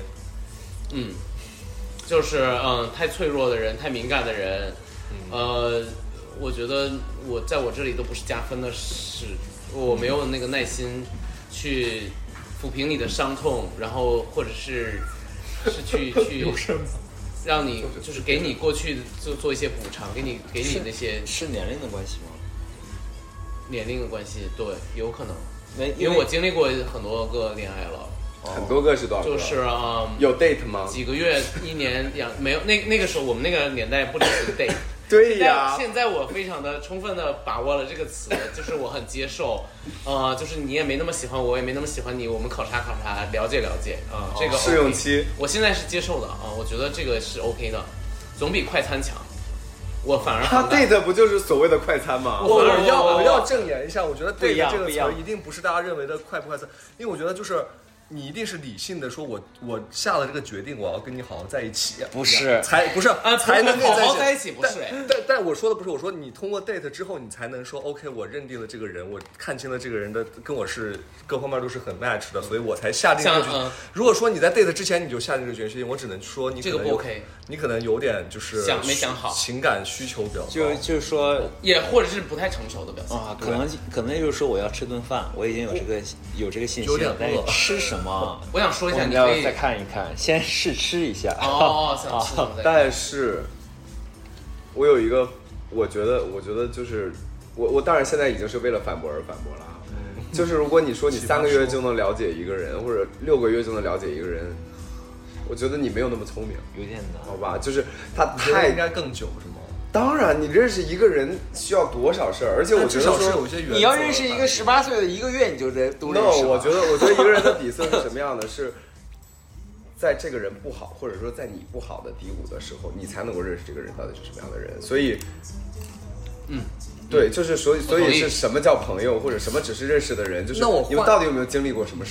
就是太脆弱的人，太敏感的人，我觉得在我这里都不是加分的事，我没有那个耐心去抚平你的伤痛，然后或者是去让你就是给你过去做一些补偿，给你那些是年龄的关系吗？ 年龄的关系，对，有可能。因为我经历过很多个恋爱了， 很多个是多少个？ 就是有 date 吗？ 几个月、1年、没有。那个时候我们那个年代不只是 date。 对呀。 现在我非常的充分的把握了这个词，就是我很接受，就是你也没那么喜欢我，也没那么喜欢你，我们考察，了解这个试用期， 我现在是接受的我觉得这个是 OK 的，总比快餐强。我反而他 date 不就是所谓的快餐吗？ 我要正言一下，我觉得 date 这个词一定不是大家认为的快不快餐，因为我觉得就是你一定是理性的说，我下了这个决定，我要跟你好好在一起， 不是才能好好在一起，不是。 但我说的不是，我说你通过 date 之后，你才能说 OK， 我认定了这个人，我看清了这个人的跟我是各方面都是很 match 的，所以我才下定这个决心。如果说你在 date 之前你就下定这个决心，我只能说你可能这个不 OK， 你可能有点就是没想好， 情感需求比较高， 就是说也或者是不太成熟的表现可能就是说我要吃顿饭，我已经有这个信息了，但是吃什么？ 我想说一下， 你要再看一看，先试吃一下。 想吃什么？ 但是，我有一个，我觉得就是我当然现在已经是为了反驳而反驳了就是如果你说你3个月就能了解一个人，或者6个月就能了解一个人，我觉得你没有那么聪明， 有点难， 好吧？就是他应该更久是吗？ 当然，你认识一个人需要多少事儿，而且我觉得说有些原则， 你要认识一个18岁的1个月，你就都认识了。 我觉得一个人的底色是什么样的？是在这个人不好，或者说在你不好的低谷的时候，你才能够认识这个人到底是什么样的人。所以，对，就是所以是什么叫朋友，或者什么只是认识的人？就是你们到底有没有经历过什么事儿？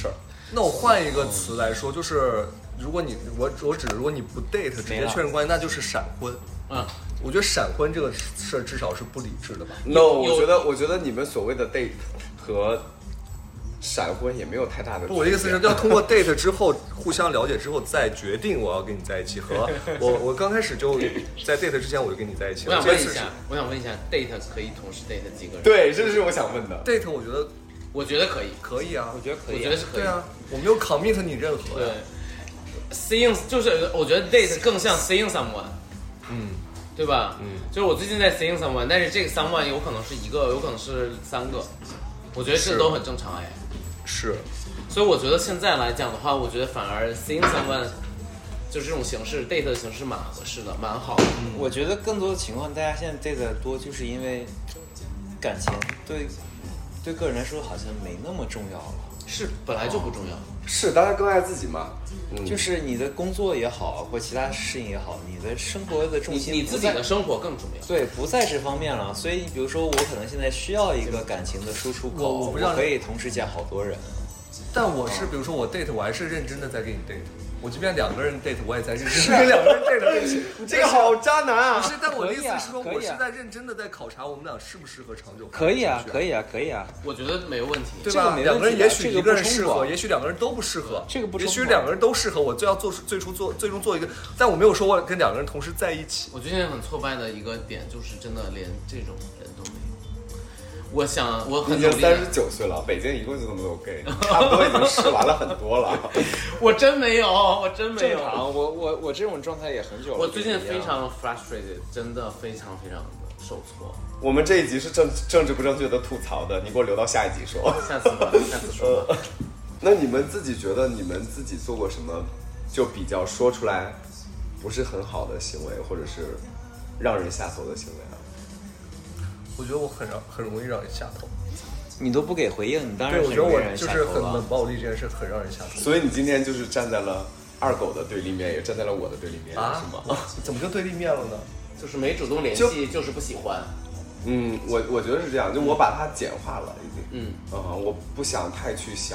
那我换一个词来说，就是如果你如果你不 date 直接确认关系，那就是闪婚。我觉得闪婚这个事儿至少是不理智的吧。 No， 我觉得你们所谓的 date 和闪婚也没有太大的。 我的意思是要通过 date 之后互相了解之后再决定我要跟你在一起，和我刚开始就在 date 之前我就跟你在一起了。 我想问一下 date 可以同时 date 几个人？ 对，这是我想问的。 date 我觉得可以， 可以啊， 我觉得可以， 我觉得是可以。 对啊，我没有 commit 你任何。 对 ，seeing 就是我觉得 date 更像 seeing someone。对吧？就是我最近在 seeing someone， 但是这个 someone 有可能是一个，有可能是3个，我觉得这都很正常哎。 是， 所以我觉得现在来讲的话，我觉得反而 seeing someone 就是这种形式 date 的形式蛮合适的，蛮好的。 我觉得更多的情况，大家现在 date 多，就是因为感情对个人来说好像没那么重要了。 是，本来就不重要。 是，大家更爱自己嘛。 就是你的工作也好，或其他事情也好，你的生活的重心你自己的生活更重要。 对，不在这方面了。所以，比如说，我可能现在需要一个感情的输出口，我可以同时见好多人。 但我是，比如说我 date， 我还是认真的在跟你 date。我即便2个人 date， 我也在认真地跟2个人 date。 你这个好渣男啊！ 不是，但我的意思是说，我是在认真的在考察我们俩适不适合长久。 可以啊，可以啊，可以啊。 我觉得没有问题， 对吧？2个人也许一个人适合，也许2个人都不适合。 这个不冲突。 也许2个人都适合，我就要最终做一个。但我没有说我跟2个人同时在一起。 我最近很挫败的一个点就是真的连这种人都没有。我想我很已经39岁了，北京一共就这么多 gay， 差不多已经试完了很多了。 我真没有，我真没有。 正常，我这种状态也很久了。 我最近非常 frustrated， 真的非常非常的受挫。 我们这一集是政治不正确的吐槽的，你给我留到下一集说。 下次说吧。 那你们自己觉得你们自己做过什么，就比较说出来不是很好的行为，或者是让人下头的行为啊？ 我觉得我很容易让人下头。 你都不给回应，你当然对，我觉得我就是很冷暴力这件事很让人下头。 所以你今天就是站在了二狗的对立面，也站在了我的对立面，是吗？ 怎么就对立面了呢？ 就是没主动联系，就是不喜欢。 我觉得是这样，就我把它简化了，已经。我不想太去想。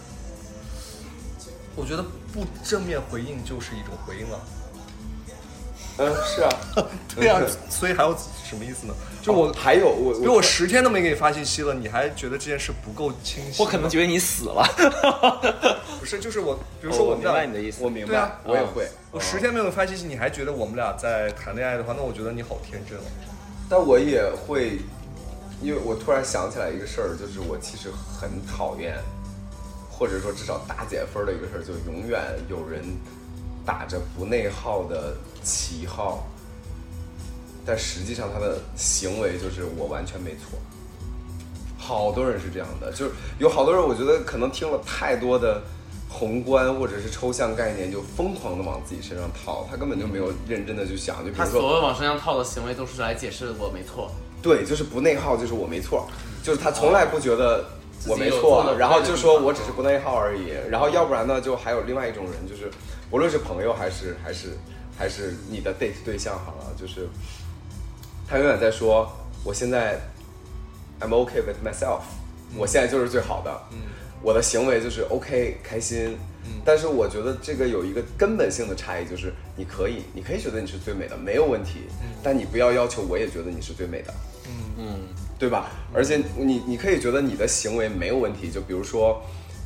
我觉得不正面回应就是一种回应了。 是啊， 对啊，所以还有什么意思呢？就我还有比如我10天都没给你发信息了，你还觉得这件事不够清晰？ 我可能觉得你死了。 不是，就是我，比如说我明白你的意思， 我明白， 对啊， 我也会。 我10天没有发信息，你还觉得我们俩在谈恋爱的话，那我觉得你好天真哦。 但我也会，因为我突然想起来一个事儿，就是我其实很讨厌，或者说至少打减分的一个事儿，就永远有人打着不内耗的旗号，但实际上他的行为就是我完全没错。好多人是这样的，就是有好多人，我觉得可能听了太多的宏观或者是抽象概念，就疯狂的往自己身上套，他根本就没有认真的去想。就比如说， 他所有往身上套的行为都是来解释我没错。 对，就是不内耗，就是我没错，就是他从来不觉得我没错，然后就说我只是不内耗而已。然后要不然呢，就还有另外一种人，就是无论是朋友还是你的 date 对象好了，就是他永远在说我现在 I'm okay with myself，我现在就是最好的，我的行为就是 OK 开心。但是我觉得这个有一个根本性的差异，就是你可以觉得你是最美的，没有问题，但你不要要求我也觉得你是最美的，对吧？而且你可以觉得你的行为没有问题，就比如说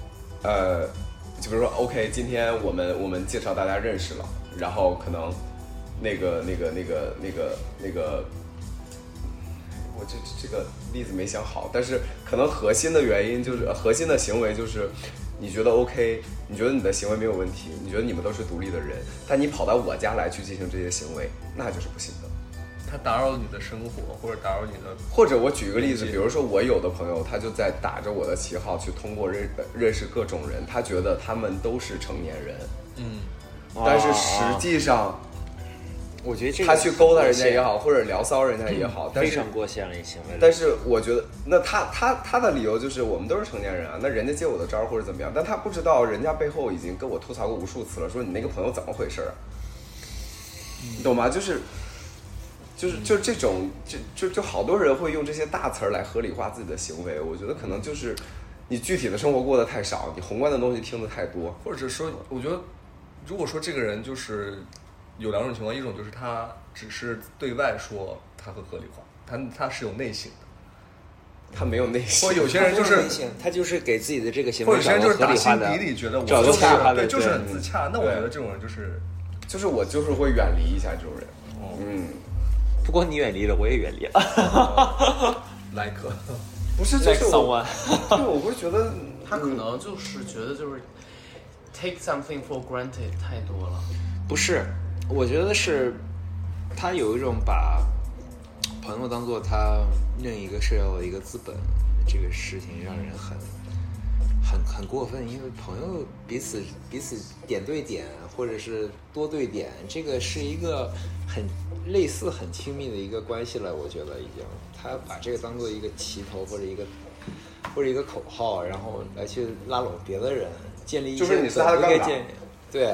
OK， 今天我们介绍大家认识了，然后可能那个我这个例子没想好，但是可能核心的原因就是核心的行为就是你觉得 OK， 你觉得你的行为没有问题，你觉得你们都是独立的人，但你跑到我家来去进行这些行为，那就是不行的。 他打扰你的生活，或者打扰你的， 或者我举一个例子，比如说我有的朋友，他就在打着我的旗号去通过认识各种人，他觉得他们都是成年人，但是实际上。 我觉得这个他去勾搭人家也好，或者聊骚人家也好，但是非常过线了一行为。 但是我觉得，那他的理由就是我们都是成年人啊，那人家接我的招或者怎么样，但他不知道人家背后已经跟我吐槽过无数次了，说你那个朋友怎么回事啊？你懂吗？就是这种就好多人会用这些大词儿来合理化自己的行为，我觉得可能就是你具体的生活过得太少，你宏观的东西听得太多， 或者说，我觉得如果说这个人就是有两种情况，一种就是他只是对外说他很合理化，他是有内省的。 他没有内心， 或有些人就是他就是给自己的这个行为或者有些人就是打心合理化的， 底里觉得我找就是个合理化的对，就是很自洽。那我觉得这种人就是我就是会远离一下这种人。 不过你远离了，我也远离了。 like 不是就是我， 对，我会觉得他可能就是觉得就是 take something for granted 太多了。 不是，我觉得是他有一种把朋友当做他另一个社交的一个资本，这个事情让人很过分，因为朋友彼此点对点，或者是多对点，这个是一个很类似很亲密的一个关系了。我觉得已经，他把这个当做一个旗头或者一个口号，然后来去拉拢别的人，建立一些就是你是他的杠杆， 对。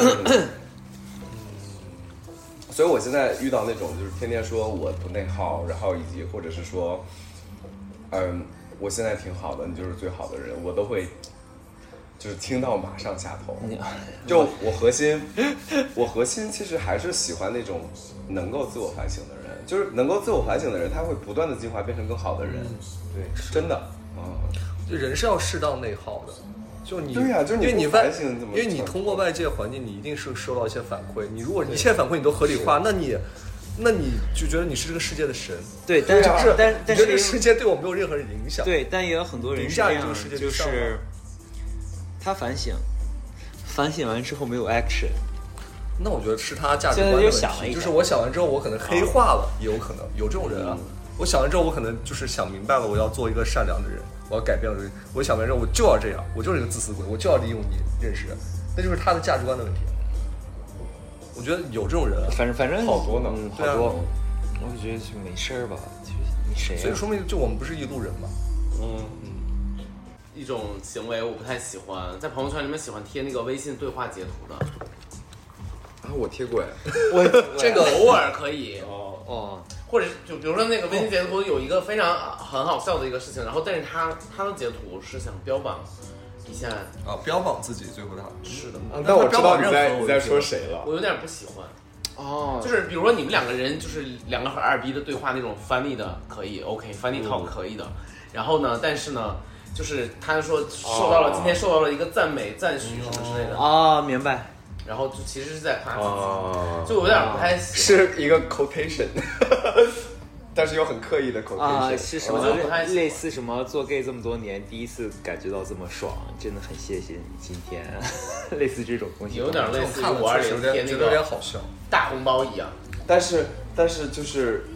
所以我现在遇到那种就是天天说我不内耗，然后以及或者是说，我现在挺好的，你就是最好的人，我都会就是听到马上下头。就我核心其实还是喜欢那种能够自我反省的人，就是能够自我反省的人，他会不断的进化，变成更好的人。对，真的就人是要适当内耗的。就你对呀，就是因为你反省， 因为你通过外界环境，你一定是收到一些反馈。你如果一切反馈你都合理化，那你就觉得你是这个世界的神。 对，但是这个世界对我没有任何影响。 对，但也有很多人是这样，就是他反省完之后没有 action。 那我觉得是他价值观的问题。就是我想完之后，我可能黑化了，也有可能有这种人啊。我想完之后，我可能就是想明白了，我要做一个善良的人。我要改变了，我想完之后我就要这样，我就是一个自私鬼，我就要利用你认识人，那就是他的价值观的问题。我觉得有这种人， 反正好多呢， 好多。我觉得就没事儿吧，你谁？ 所以说明就我们不是一路人嘛。 一种行为我不太喜欢，在朋友圈里面喜欢贴那个微信对话截图的。 啊，我贴过哎， 这个偶尔可以哦。 或者就比如说那个微信截图有一个非常很好笑的一个事情，然后但是他的截图是想标榜一下标榜自己，最后他是的。 但我知道你在说谁了， 我有点不喜欢。就是比如说你们两个人就是两个很二逼的对话那种翻译的可以 ，OK，funny talk 可以的。然后呢，但是呢，就是他说今天受到了一个赞美、赞许什么之类的啊，明白。 然后就其实是在夸自己，就有点不太喜欢。 是一个 quotation， 但是又很刻意的 quotation， 是什么？类似什么做 gay 这么多年，第一次感觉到这么爽，真的很谢谢你今天，类似这种东西， 有点类似于520贴那个有点好笑大红包一样。 但是就是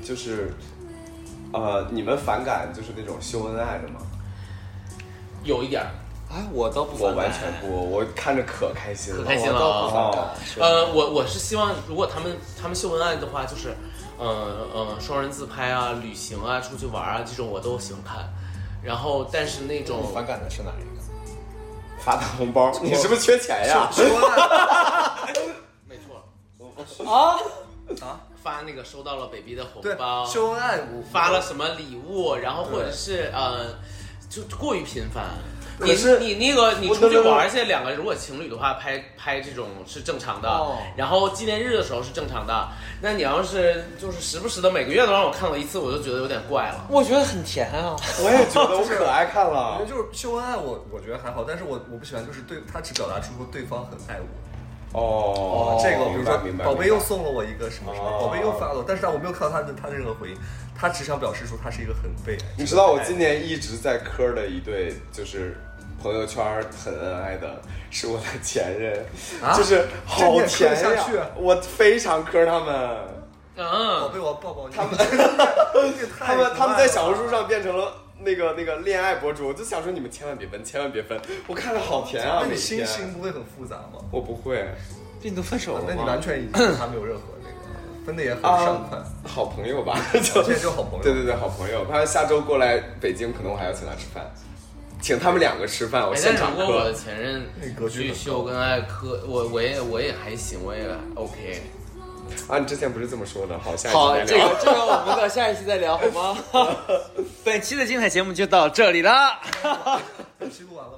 你们反感就是那种秀恩爱的吗？ 有一点。 我倒不反感， 我完全不，我看着可开心了， 可开心了啊！ 我是希望，如果他们秀恩爱的话，就是双人自拍啊、旅行啊、出去玩啊这种我都喜欢看。然后，但是那种反感的是哪一个？ 发大红包，你是不是缺钱呀？ 没错。发那个收到了 baby 的红包， 秀恩爱， 发了什么礼物，然后或者是就过于频繁。 可是你出去玩，而且两个如果情侣的话，拍这种是正常的，然后纪念日的时候是正常的。那你要是就是时不时的每个月都让我看了一次，我就觉得有点怪了。 我觉得很甜啊， 我也觉得我可爱看了。 就是秀恩爱，我觉得还好，但是我不喜欢就是对他只表达出说对方很爱我。这个比如说宝贝又送了我一个什么什么，宝贝又发了，但是我没有看到他的任何回应，他只想表示说他是一个很被爱。 你知道我今年一直在磕的一对就是朋友圈很恩爱的，是我的前任，就是好甜呀！我非常磕他们。 宝贝，我抱抱你。 他们在小红书上变成了那个恋爱博主，我就想说你们千万别分，千万别分。我看着好甜啊！ 那你心情不会很复杂吗？ 我不会。 这你都分手了吗？ 那你完全已经他没有任何那个分的也很畅快。 好朋友吧， 现在就好朋友。 对，好朋友。他下周过来北京，可能我还要请他吃饭。请他们两个吃饭，我现场磕。如果我的前任去秀恩爱磕，我也还行，我也 OK。 你之前不是这么说的？好，下一期再聊。 这个我们到下一期再聊好吗？本期的精彩节目就到这里了。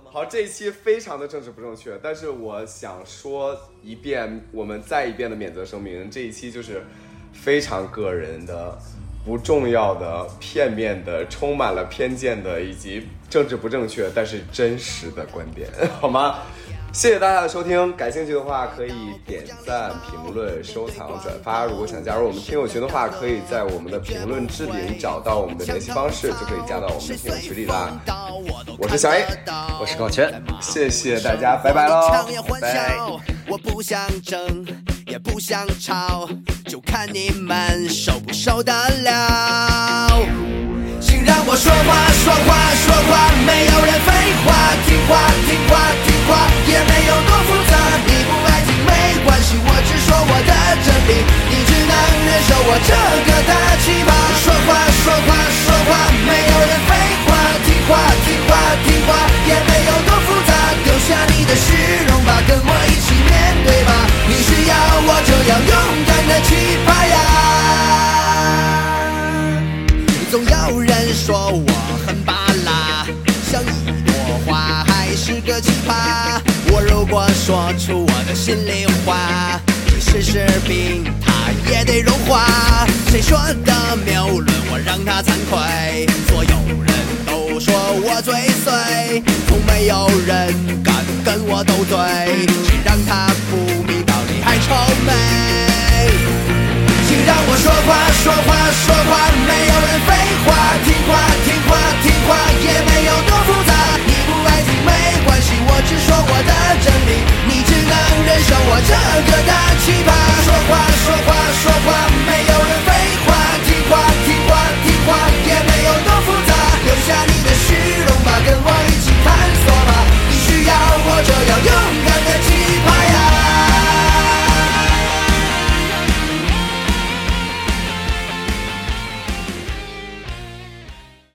好，这一期非常的政治不正确，但是我想说一遍，我们再一遍的免责声明，这一期就是非常个人的、不重要的、片面的、充满了偏见的以及政治不正确但是真实的观点，好吗？谢谢大家的收听，感兴趣的话可以点赞、评论、收藏、转发。如果想加入我们听友群的话，可以在我们的评论置顶找到我们的联系方式，就可以加到我们的听友群里啦。我是小 A， 我是高泉， 谢谢大家，拜拜喽， 拜。我不想争，也不想吵，就看你们受不受得了。请让我说话，说话，说话，没有人废话，听话，听话，听话，也没有多复杂。你不爱听没关系，我只说我的真理，你只能忍受我这个大奇葩。说话，说话，说话，没有人废话，听话，听话，听话，也没有多复杂。丢下你的虚荣吧，跟我一起面对吧。你需要我这样勇敢的奇葩呀。总有人说我很巴拉，像一朵花，还是个奇葩。我如果说出我的心里话，即使是冰，它也得融化。谁说的谬论，我让他惭愧。所有人都说我嘴碎，从没有人敢跟我斗嘴。谁让他不明道理还臭美？请让我说话，说话，说话，没有人废话，听话，听话，听话，也没有多复杂。你不爱听没关系，我只说我的真理，你只能忍受我这个大奇葩。说话，说话，说话，没有